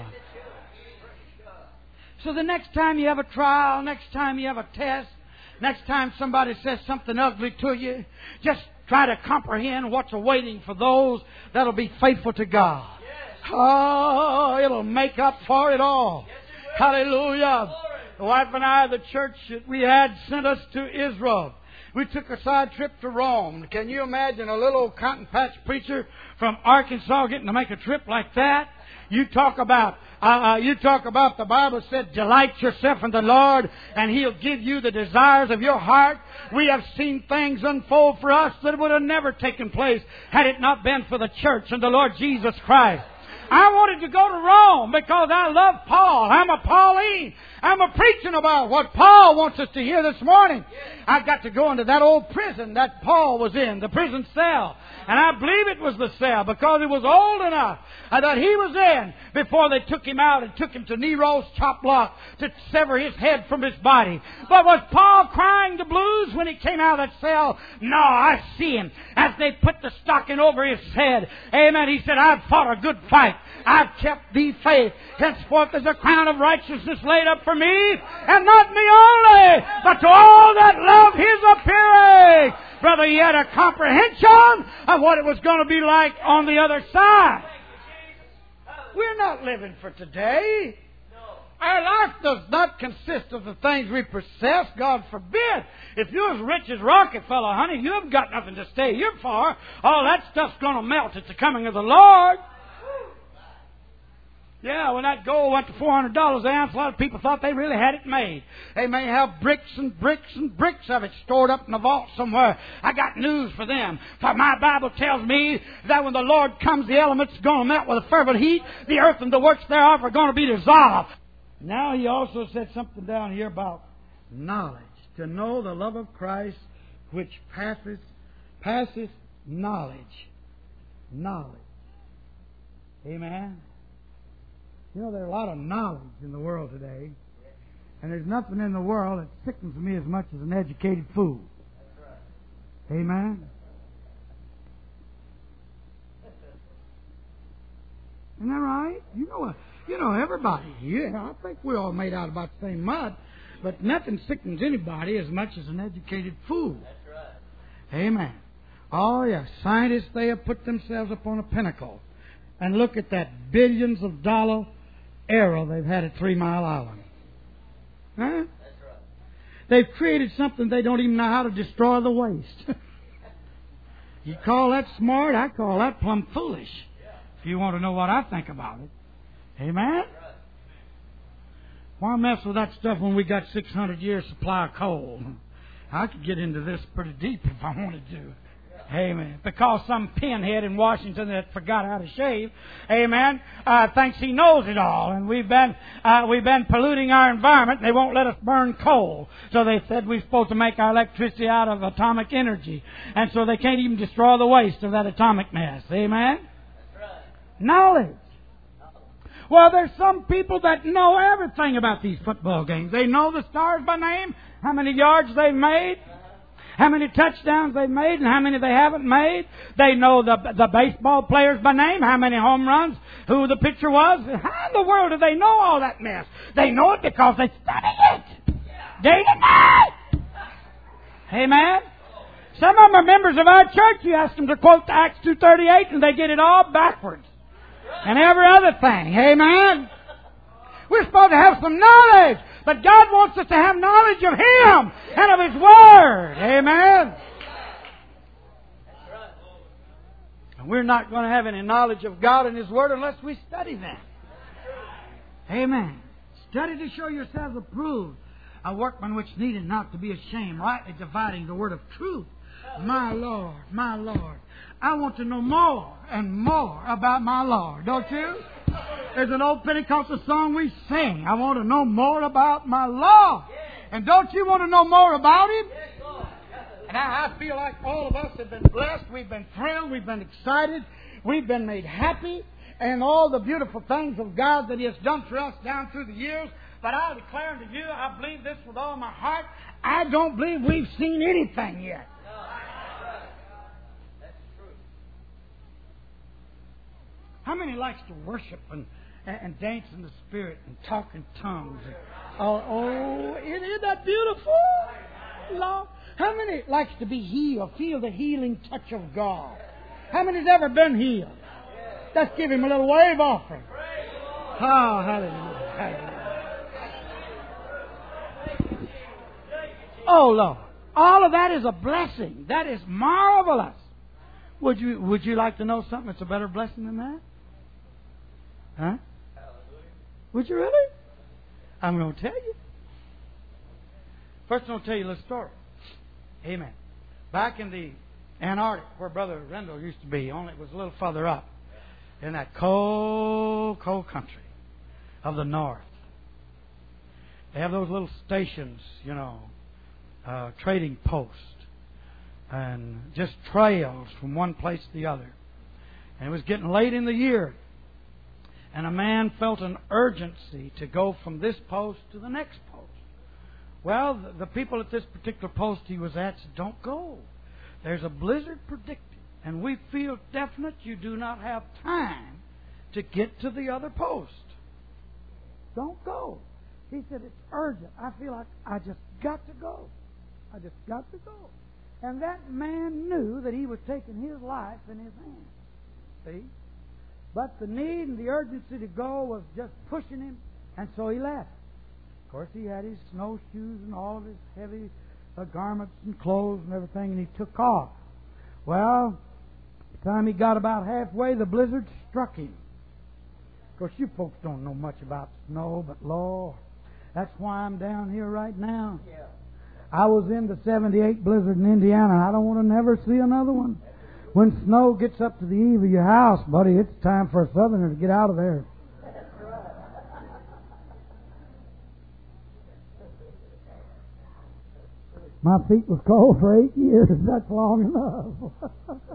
So the next time you have a trial, next time you have a test, next time somebody says something ugly to you, just try to comprehend what's awaiting for those that'll be faithful to God. Oh, it'll make up for it all. Hallelujah. The wife and I, the church that we had, sent us to Israel. We took a side trip to Rome. Can you imagine a little cotton patch preacher from Arkansas getting to make a trip like that? You talk about, uh, uh, you talk about the Bible said, delight yourself in the Lord and He'll give you the desires of your heart. We have seen things unfold for us that would have never taken place had it not been for the church and the Lord Jesus Christ. I wanted to go to Rome because I love Paul. I'm a Pauline. I'm a preaching about what Paul wants us to hear this morning. I got to go into that old prison that Paul was in, the prison cell. And I believe it was the cell because it was old enough that he was in before they took him out and took him to Nero's chop block to sever his head from his body. But was Paul crying the blues when he came out of that cell? No, I see him as they put the stocking over his head. Amen. He said, I've fought a good fight. I've kept thee faith. Henceforth is a crown of righteousness laid up for me, and not me only, but to all that love His appearing. Brother, he had a comprehension of what it was going to be like on the other side. We're not living for today. Our life does not consist of the things we possess. God forbid. If you're as rich as Rockefeller, honey, you've got nothing to stay here for. All that stuff's going to melt at the coming of the Lord. Yeah, when that gold went to four hundred dollars an ounce, a lot of people thought they really had it made. They may have bricks and bricks and bricks of it stored up in the vault somewhere. I got news for them. For my Bible tells me that when the Lord comes, the elements are going to melt with a fervent heat. The earth and the works thereof are going to be dissolved. Now he also said something down here about knowledge. To know the love of Christ which passes, passes knowledge. Knowledge. Amen. You know, there's a lot of knowledge in the world today. And there's nothing in the world that sickens me as much as an educated fool. Amen? Isn't that right? You know, uh, you know everybody. Yeah, I think we're all made out about the same mud. But nothing sickens anybody as much as an educated fool. That's right. Amen. Oh, yes. Scientists, they have put themselves upon a pinnacle. And look at that billions of dollar error they've had at Three Mile Island. Huh? That's right. They've created something they don't even know how to destroy the waste. You call that smart? I call that plumb foolish. If you want to know what I think about it. Amen? Why mess with that stuff when we got six hundred years supply of coal? I could get into this pretty deep if I wanted to. Amen. Because some pinhead in Washington that forgot how to shave, amen, uh, thinks he knows it all. And we've been uh, we've been polluting our environment. And they won't let us burn coal. So they said we're supposed to make our electricity out of atomic energy. And so they can't even destroy the waste of that atomic mess. Amen? That's right. Knowledge. Well, there's some people that know everything about these football games. They know the stars by name, how many yards they've made, how many touchdowns they've made, and how many they haven't made. They know the the baseball players by name, how many home runs, who the pitcher was. How in the world do they know all that mess? They know it because they study it day and night. Amen? Some of them are members of our church. You ask them to quote Acts two thirty-eight, and they get it all backwards. And every other thing. Amen? We're supposed to have some knowledge. But God wants us to have knowledge of Him and of His Word. Amen? And we're not going to have any knowledge of God and His Word unless we study them. Amen. Study to show yourselves approved, a workman which needed not to be ashamed, rightly dividing the word of truth. My Lord, my Lord. I want to know more and more about my Lord, don't you? There's an old Pentecostal song we sing. I want to know more about my Lord. And don't you want to know more about Him? And I, I feel like all of us have been blessed. We've been thrilled. We've been excited. We've been made happy. And all the beautiful things of God that He has done for us down through the years. But I declare unto you, I believe this with all my heart. I don't believe we've seen anything yet. How many likes to worship and, and, and dance in the Spirit and talk in tongues? And, oh, oh, isn't that beautiful? Lord? How many likes to be healed, feel the healing touch of God? How many's ever been healed? Let's give Him a little wave offering. Oh, hallelujah, hallelujah. Oh, Lord. All of that is a blessing. That is marvelous. Would you, would you like to know something that's a better blessing than that? Huh? Would you really? I'm going to tell you. First, I'm going to tell you a little story. Amen. Back in the Antarctic, where Brother Rendell used to be, only it was a little further up, in that cold, cold country of the north. They have those little stations, you know, uh, trading posts, and just trails from one place to the other. And it was getting late in the year, and a man felt an urgency to go from this post to the next post. Well, the, the people at this particular post he was at said, "Don't go. There's a blizzard predicted, and we feel definite you do not have time to get to the other post. Don't go." He said, "It's urgent. I feel like I just got to go. I just got to go." And that man knew that he was taking his life in his hands. See? But the need and the urgency to go was just pushing him, and so he left. Of course, he had his snowshoes and all of his heavy uh, garments and clothes and everything, and he took off. Well, by the time he got about halfway, the blizzard struck him. Of course, you folks don't know much about snow, but Lord, that's why I'm down here right now. Yeah. I was in the seventy-eight blizzard in Indiana. I don't want to never see another one. When snow gets up to the eave of your house, buddy, it's time for a southerner to get out of there. My feet was cold for eight years. That's long enough.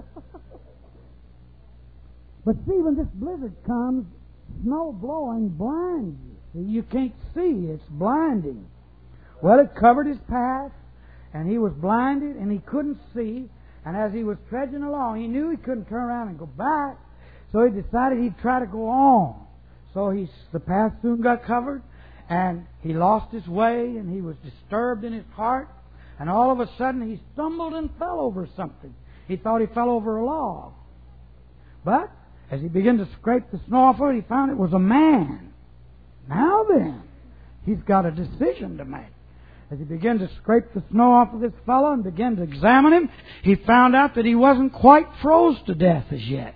But see, when this blizzard comes, snow blowing blinds you. You can't see. It's blinding. Well, it covered his path, and he was blinded, and he couldn't see. And as he was trudging along, he knew he couldn't turn around and go back. So he decided he'd try to go on. So he, the path soon got covered, and he lost his way, and he was disturbed in his heart. And all of a sudden he stumbled and fell over something. He thought he fell over a log. But as he began to scrape the snow off of it, he found it was a man. Now then, he's got a decision to make. As he began to scrape the snow off of this fellow and began to examine him, he found out that he wasn't quite froze to death as yet.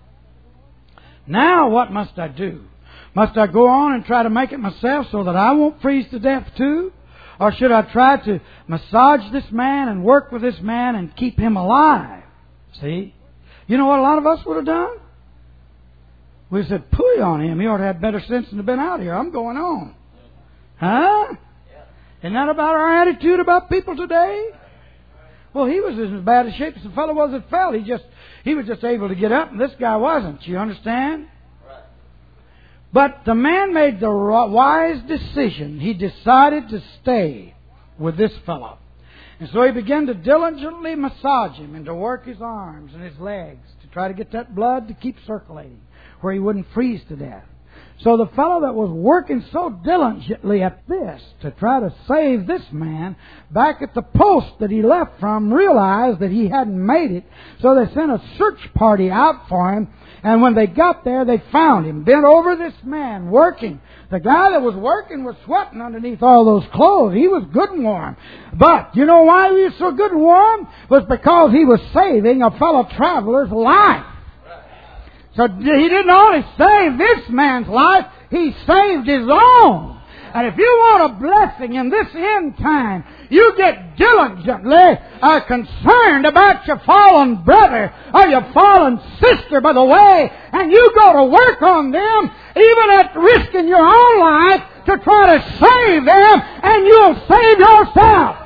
Now what must I do? Must I go on and try to make it myself so that I won't freeze to death too? Or should I try to massage this man and work with this man and keep him alive? See? You know what a lot of us would have done? We said, pooey on him. He ought to have better sense than to have been out here. I'm going on. Huh? Isn't that about our attitude about people today? Well, he was in as bad a shape as the fellow was that fell. He just he was just able to get up, and this guy wasn't. You understand? But the man made the wise decision. He decided to stay with this fellow. And so he began to diligently massage him and to work his arms and his legs to try to get that blood to keep circulating where he wouldn't freeze to death. So the fellow that was working so diligently at this to try to save this man back at the post that he left from realized that he hadn't made it. So they sent a search party out for him. And when they got there, they found him bent over this man working. The guy that was working was sweating underneath all those clothes. He was good and warm. But you know why he was so good and warm? It was because he was saving a fellow traveler's life. So he didn't only save this man's life, he saved his own. And if you want a blessing in this end time, you get diligently uh, concerned about your fallen brother or your fallen sister by the way, and you go to work on them, even at risking your own life, to try to save them, and you'll save yourself.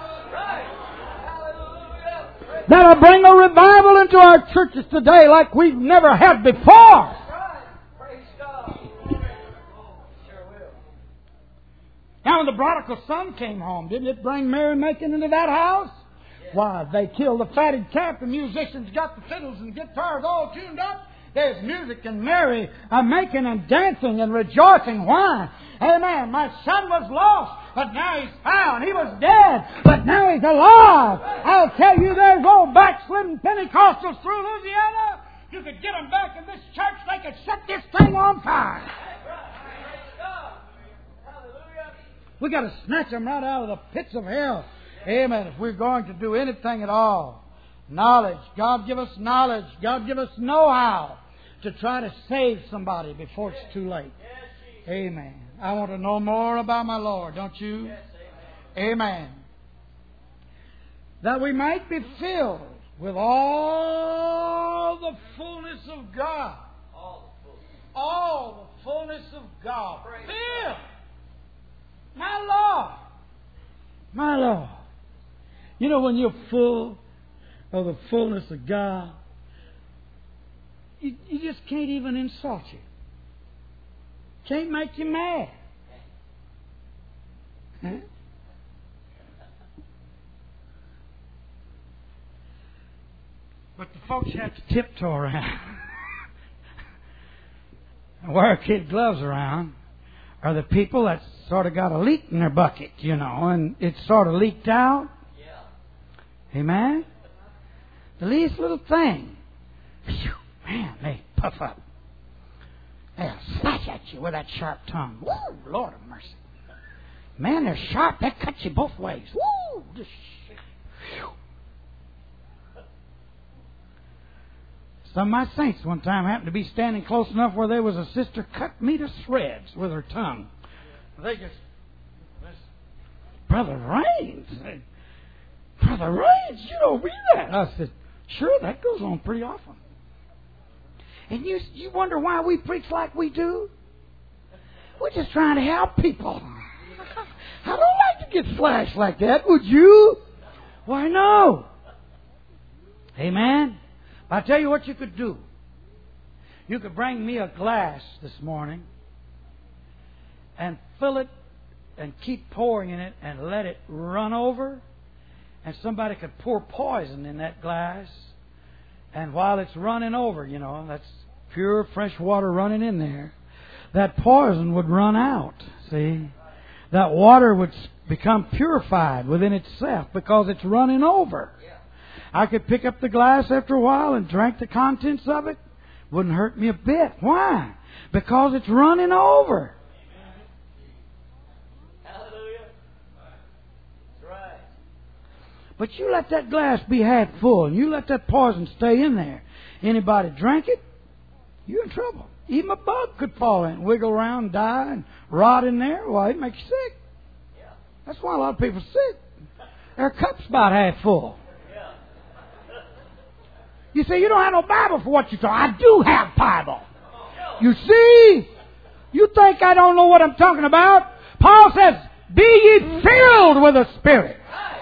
That'll bring a revival into our churches today like we've never had before. Now when the prodigal son came home, didn't it bring merrymaking into that house? Why, they killed the fatted calf. The musicians got the fiddles and guitars all tuned up. There's music and merry uh, making and dancing and rejoicing. Why? Amen. My son was lost, but now he's found. He was dead, but now he's alive. I'll tell you, there's old backslidden Pentecostals through Louisiana. You could get them back in this church, they could set this thing on fire. We got to snatch them right out of the pits of hell. Amen. If we're going to do anything at all. Knowledge. God give us knowledge. God give us know-how to try to save somebody before it's too late. Amen. I want to know more about my Lord, don't you? Amen. That we might be filled with all the fullness of God. All the fullness of God. Filled. My Lord. My Lord. You know, when you're full of the fullness of God, you, you just can't even insult you. Can't make you mad. Huh? But the folks have to tiptoe around and wear kid gloves around are the people that sort of got a leak in their bucket, you know, and it sort of leaked out. Yeah. Amen? The least little thing. Whew, man, they puff up. They'll slash at you with that sharp tongue. Woo, Lord of mercy. Man, they're sharp. That cuts you both ways. Woo! Just, whew. Some of my saints one time happened to be standing close enough where there was a sister cut me to shreds with her tongue. They just, Brother Raines, Brother Raines, you don't read that. I said, sure, that goes on pretty often. And you you wonder why we preach like we do? We're just trying to help people. I don't like to get slashed like that, would you? Why, no. Amen. I'll tell you what you could do. You could bring me a glass this morning and fill it and keep pouring in it and let it run over. And somebody could pour poison in that glass. And while it's running over, you know, that's pure fresh water running in there, that poison would run out. See? That water would become purified within itself because it's running over. I could pick up the glass after a while and drink the contents of it. Wouldn't hurt me a bit. Why? Because it's running over. Hallelujah. That's right. But you let that glass be half full and you let that poison stay in there. Anybody drink it, you're in trouble. Even a bug could fall in, wiggle around, and die, and rot in there. Why, it makes you sick. Yeah. That's why a lot of people are sick. Their cup's about half full. Yeah. You say, you don't have no Bible for what you talk. I do have Bible. You see? You think I don't know what I'm talking about? Paul says, be ye filled with the Spirit.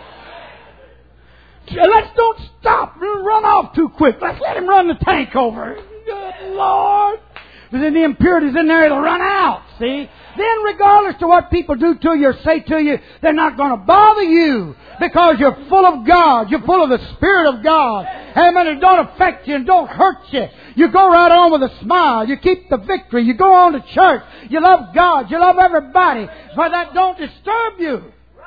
Let's don't stop. Run off too quick. Let's let him run the tank over. Good Lord. But then the impurities in there, it'll run out. See? Then regardless to what people do to you or say to you, they're not going to bother you because you're full of God. You're full of the Spirit of God. Amen. It don't affect you and don't hurt you. You go right on with a smile. You keep the victory. You go on to church. You love God. You love everybody. For that don't disturb you.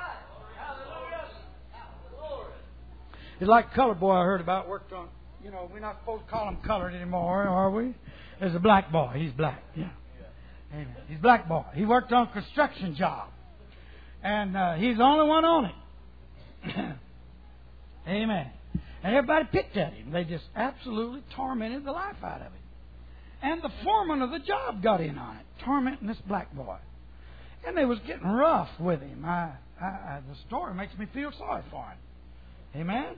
It's like a colored boy I heard about worked on. You know, we're not supposed to call him colored anymore, are we? There's a black boy. He's black. Yeah. Amen. He's a black boy. He worked on a construction job. And uh, he's the only one on it. Amen. And everybody picked at him. They just absolutely tormented the life out of him. And the foreman of the job got in on it, tormenting this black boy. And they was getting rough with him. I, I, I, the story makes me feel sorry for him. Amen?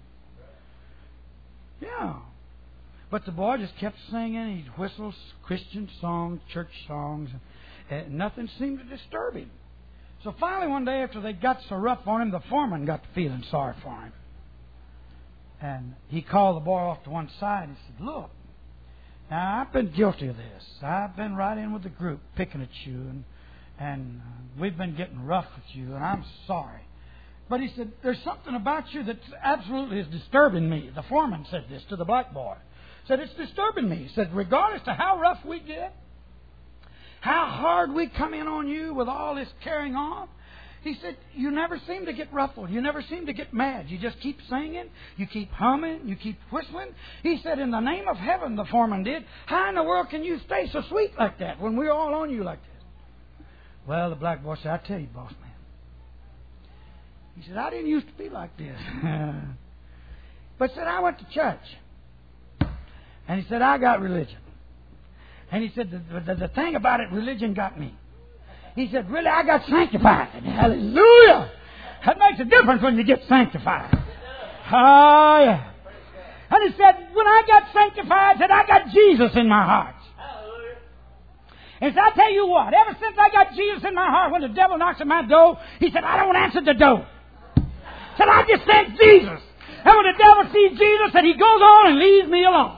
Yeah. But the boy just kept singing. He'd whistle Christian songs, church songs. And nothing seemed to disturb him. So finally one day after they got so rough on him, the foreman got to feeling sorry for him. And he called the boy off to one side and said, look, now I've been guilty of this. I've been right in with the group picking at you. And, and uh, we've been getting rough with you. And I'm sorry. But he said, there's something about you that absolutely is disturbing me. The foreman said this to the black boy. Said, it's disturbing me. He said, regardless to how rough we get, how hard we come in on you with all this carrying on, he said, you never seem to get ruffled. You never seem to get mad. You just keep singing. You keep humming. You keep whistling. He said, in the name of heaven, the foreman did, how in the world can you stay so sweet like that when we're all on you like this? Well, the black boy said, I tell you, boss man. He said, I didn't used to be like this. But said, I went to church. And he said, I got religion. And he said, the, the, the thing about it, religion got me. He said, really, I got sanctified. Hallelujah. That makes a difference when you get sanctified. Oh, yeah. And he said, when I got sanctified, I said, I got Jesus in my heart. And so I tell you what, ever since I got Jesus in my heart, when the devil knocks on my door, he said, I don't answer the door. Said, I just sent Jesus. And when the devil sees Jesus, said, he goes on and leaves me alone.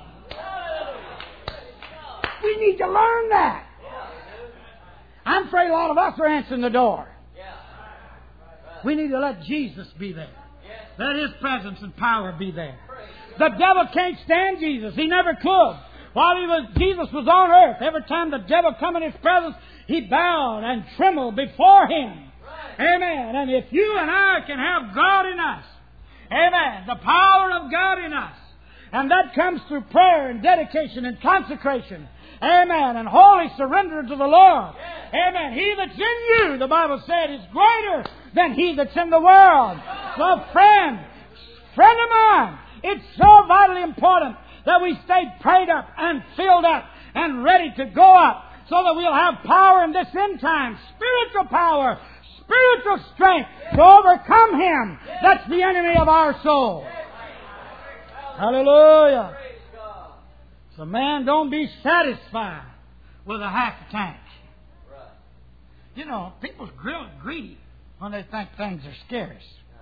We need to learn that. I'm afraid a lot of us are answering the door. We need to let Jesus be there. Let His presence and power be there. The devil can't stand Jesus. He never could. While he was, Jesus was on earth, every time the devil come in His presence, he bowed and trembled before Him. Right. Amen. And if you and I can have God in us, amen, the power of God in us, and that comes through prayer and dedication and consecration, amen, and holy surrender to the Lord, amen. He that's in you, the Bible said, is greater than he that's in the world. So friend, friend of mine, it's so vitally important that we stay prayed up and filled up and ready to go up so that we'll have power in this end time. Spiritual power, spiritual strength to overcome him that's the enemy of our soul. Hallelujah. So man, don't be satisfied with a half a tank. You know, people's greedy when they think things are scarce.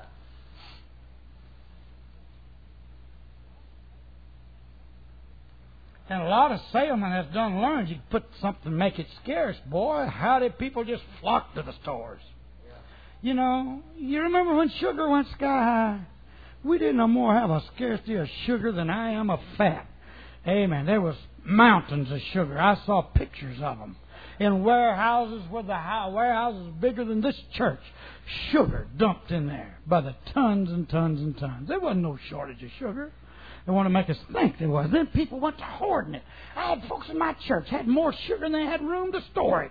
And a lot of salesmen has done learned you put something, make it scarce. Boy, how did people just flock to the stores? Yeah. You know, you remember when sugar went sky high? We didn't no more have a scarcity of sugar than I am of fat. Amen. There was mountains of sugar. I saw pictures of them in warehouses where the warehouses bigger than this church. Sugar dumped in there by the tons and tons and tons. There wasn't no shortage of sugar. They want to make us think there was. Then people went to hoarding it. I had folks in my church had more sugar than they had room to store it.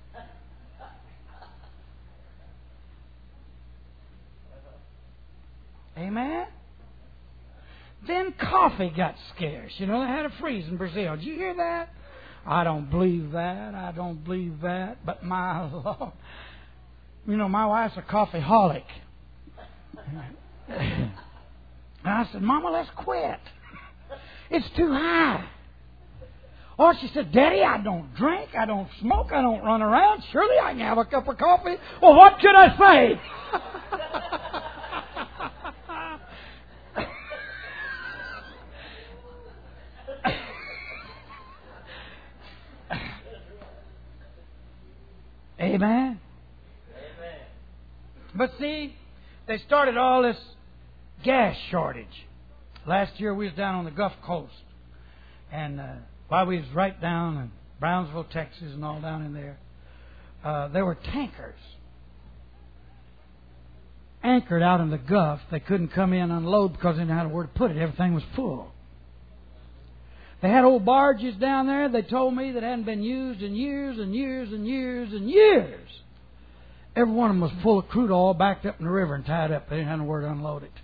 Amen. Then coffee got scarce. You know, they had a freeze in Brazil. Did you hear that? I don't believe that. I don't believe that. But my Lord. You know, my wife's a coffeeholic. And I said, Mama, let's quit. It's too high. Or she said, Daddy, I don't drink, I don't smoke, I don't run around. Surely I can have a cup of coffee. Well, what could I say? Amen. Amen. But see, they started all this gas shortage. Last year we was down on the Gulf Coast, and uh, while we was right down in Brownsville, Texas, and all down in there, uh, there were tankers anchored out in the Gulf. They couldn't come in and unload because they didn't know where to put it. Everything was full. They had old barges down there, they told me, that hadn't been used in years and years and years and years. Every one of them was full of crude oil backed up in the river and tied up. They didn't have nowhere to unload it.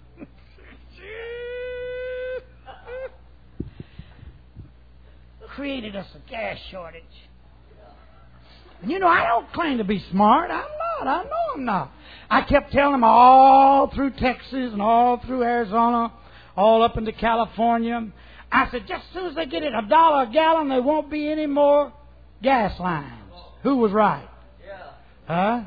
Created us a gas shortage. And you know, I don't claim to be smart. I'm not. I know I'm not. I kept telling them all through Texas and all through Arizona, all up into California. I said, just as soon as they get it a dollar a gallon, there won't be any more gas lines. Who was right? Yeah. Huh?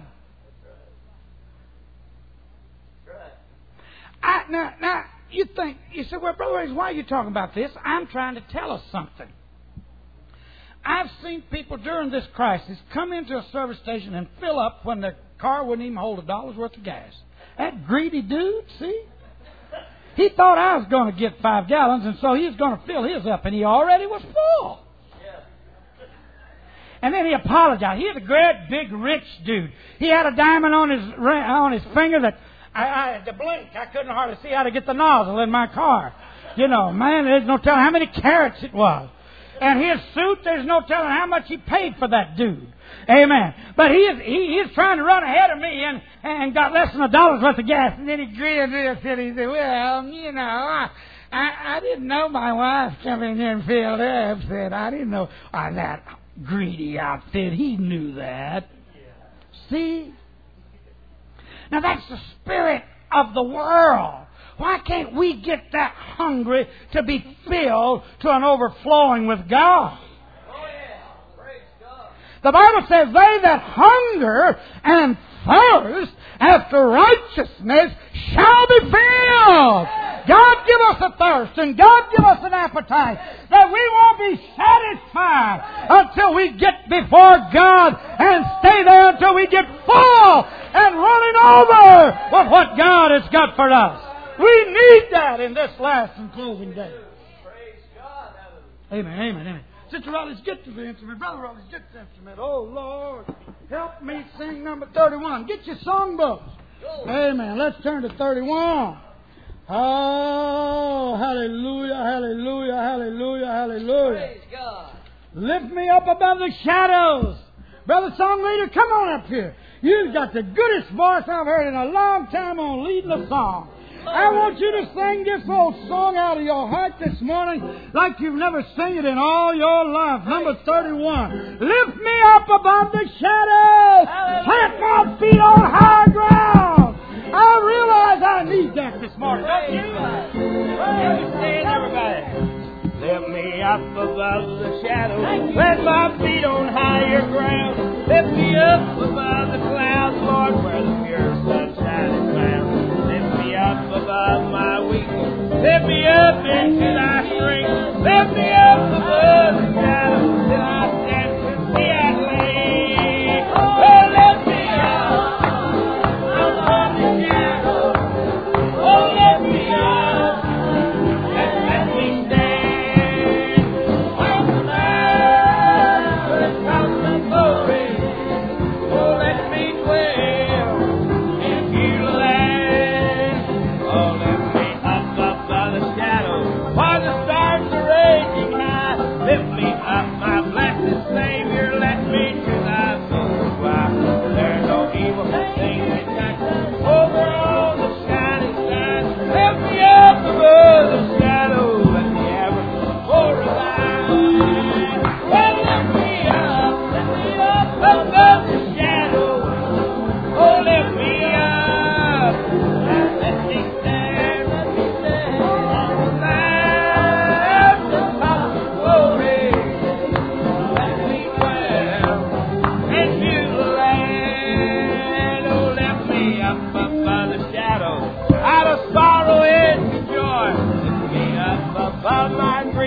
That's right. I, now, now, you think, you say, well, Brother Ray, why are you talking about this? I'm trying to tell us something. I've seen people during this crisis come into a service station and fill up when their car wouldn't even hold a dollar's worth of gas. That greedy dude, see? He thought I was going to get five gallons, and so he was going to fill his up, and he already was full. Yeah. And then he apologized. He was a great, big, rich dude. He had a diamond on his on his finger that I, I had to blink. I couldn't hardly see how to get the nozzle in my car. You know, man, there's no telling how many carats it was. And his suit, there's no telling how much he paid for that dude. Amen. But he is he, he is trying to run ahead of me and, and got less than a dollar's worth of gas. And then he grinned and he said, well, you know, I, I, I didn't know my wife coming in here and filled up. Said, I didn't know. On that greedy outfit, he knew that. See? Now that's the spirit of the world. Why can't we get that hungry to be filled to an overflowing with God? Oh, yeah. Praise God. The Bible says, they that hunger and thirst after righteousness shall be filled. God give us a thirst and God give us an appetite that we won't be satisfied until we get before God and stay there until we get full and running over with what God has got for us. We need that in this last and closing day. Praise God. Amen, amen, amen. Sister Rollins, get to the instrument. Brother Rollins, get to the instrument. Oh, Lord, help me sing number thirty-one. Get your songbooks. Amen. Let's turn to thirty-one. Oh, hallelujah, hallelujah, hallelujah, hallelujah. Praise God. Lift me up above the shadows. Brother song leader, come on up here. You've got the goodest voice I've heard in a long time on leading a song. I want you to sing this old song out of your heart this morning like you've never sang it in all your life. Number thirty-one. Lift me up above the shadows. Plant my feet on high ground. I realize I need that this morning. Don't you? Stand, everybody. Lift me up above the shadows. Plant my feet on higher ground. Lift me up above the clouds, Lord, where the pure sunshine is found. Up above my weakness. Lift me up into thy strength. Lift me up above the shadows till I stand with thee at length. Oh, lift me up above the shadows. Oh, lift me up and let me stand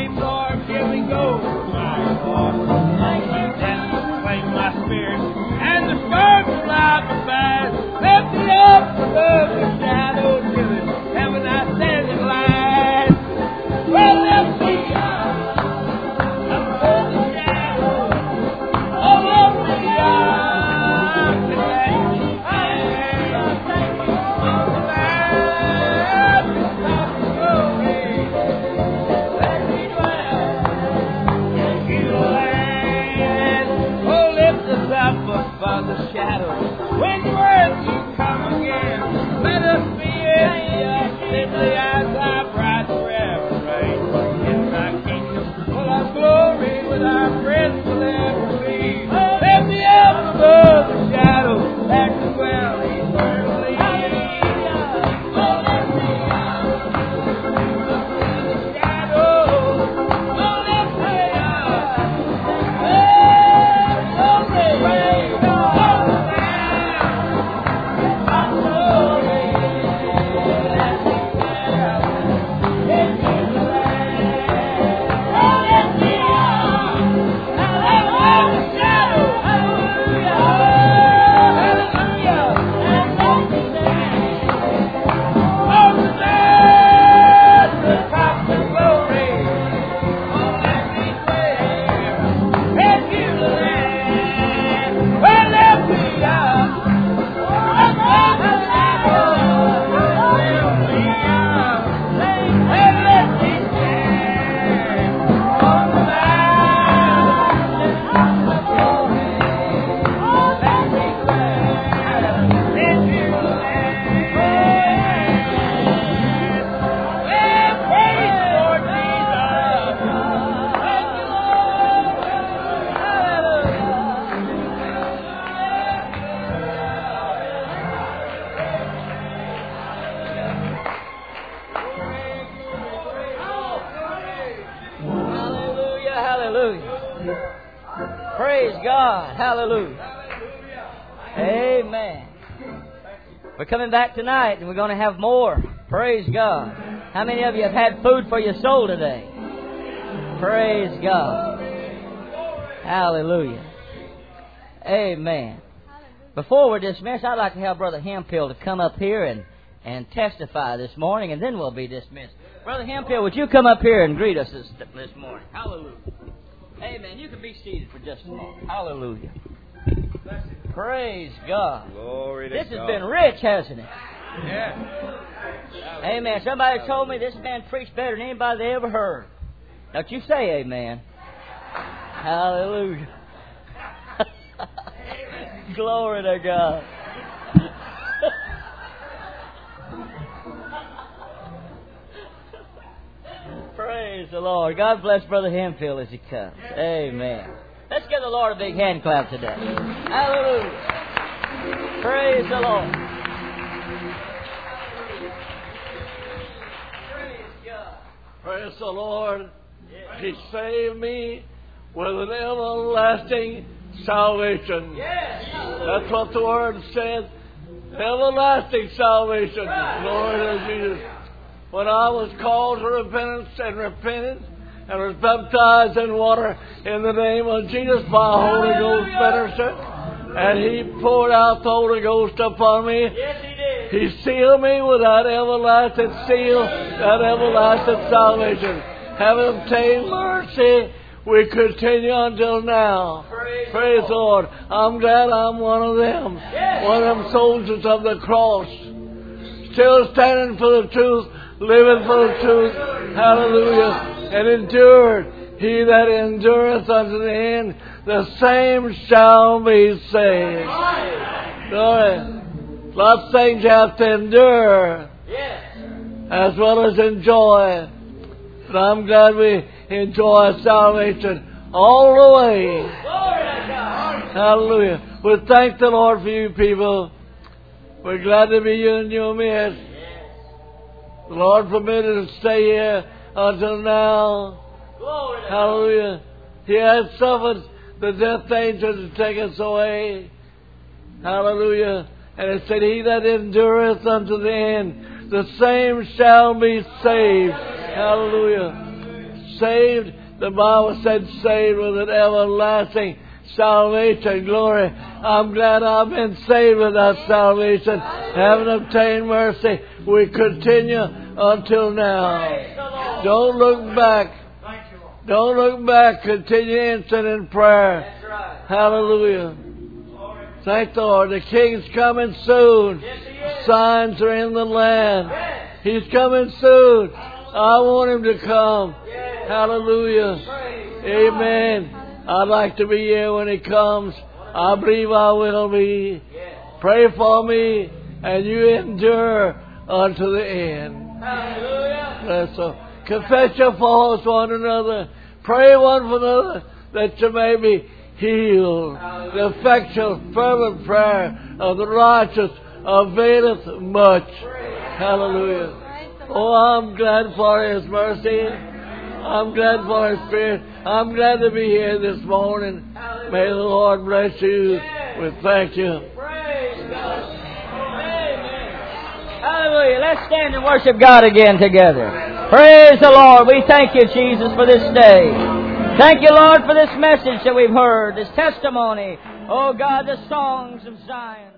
name, Lord, here we go. My Lord, and proclaim my spirit, and the storms of life are past. Lift me up above the shadows till it's heaven I stand in line. Well, lift me up above the shadows, above the ark, and let me stand on the land of glory. Let me dwell in your land. Oh, lift us up above the shadows. When worth you come again, let us be in the simply as our bright forever reign. In thy kingdom full of glory, with our friends will ever be. Lift me up above the shadows that dwell eternally. Oh, lift me up above the shadows. Oh, lift me up. Oh, glory. Amen. We're coming back tonight and we're going to have more. Praise God. How many of you have had food for your soul today? Praise God. Hallelujah. Amen. Before we're dismissed, I'd like to have Brother Hemphill to come up here and, and testify this morning, and then we'll be dismissed. Brother Hemphill, would you come up here and greet us this, this morning? Hallelujah. Amen. You can be seated for just a moment. Hallelujah. Praise God. Glory to this God. has been rich, hasn't it? Yeah. Amen. Somebody told me this man preached better than anybody they ever heard. Don't you say amen. Hallelujah. Glory to God. Praise the Lord. God bless Brother Hemphill as he comes. Amen. Let's give the Lord a big hand clap today. Hallelujah. Praise the Lord. Praise God. Praise the Lord. He saved me with an everlasting salvation. Yes. That's what the Word says. Everlasting salvation. Glory to Jesus. When I was called to repentance and repented and was baptized in water in the name of Jesus by Holy Ghost minister, and He poured out the Holy Ghost upon me. Yes, He did. He sealed me with that everlasting seal, that everlasting salvation. Having obtained mercy, we continue until now. Praise, Praise the Lord. I'm glad I'm one of them. Yes. One of them soldiers of the cross. Still standing for the truth, living for the truth. Hallelujah. And endured. He that endureth unto the end, the same shall be saved. Glory. Lots of things you have to endure. Yes. As well as enjoy. But I'm glad we enjoy salvation all the way. Glory to God. Hallelujah. We thank the Lord for you people. We're glad to be in your midst. The Lord permitted us to stay here until now. Glory to Hallelujah. He has suffered the death angel to take us away. Hallelujah. And it said, He that endureth unto the end, the same shall be saved. Hallelujah. saved. The Bible said saved with an everlasting salvation. Glory. I'm glad I've been saved with that salvation. Having obtained mercy, we continue until now. Don't look back. Don't look back. Continue instant in prayer. Hallelujah. Thank the Lord. The King's coming soon. Signs are in the land. He's coming soon. I want Him to come. Hallelujah. Amen. I'd like to be here when He comes. I believe I will be. Pray for me, and you endure unto the end. Hallelujah. Bless them. Confess your faults one another. Pray one for another that you may be healed. The effectual, fervent prayer of the righteous availeth much. Hallelujah. Oh, I'm glad for His mercy. I'm glad for His Spirit. I'm glad to be here this morning. May the Lord bless you. We thank you. Praise God. Amen. Hallelujah. Let's stand and worship God again together. Praise the Lord. We thank you, Jesus, for this day. Thank you, Lord, for this message that we've heard, this testimony. Oh, God, the songs of Zion.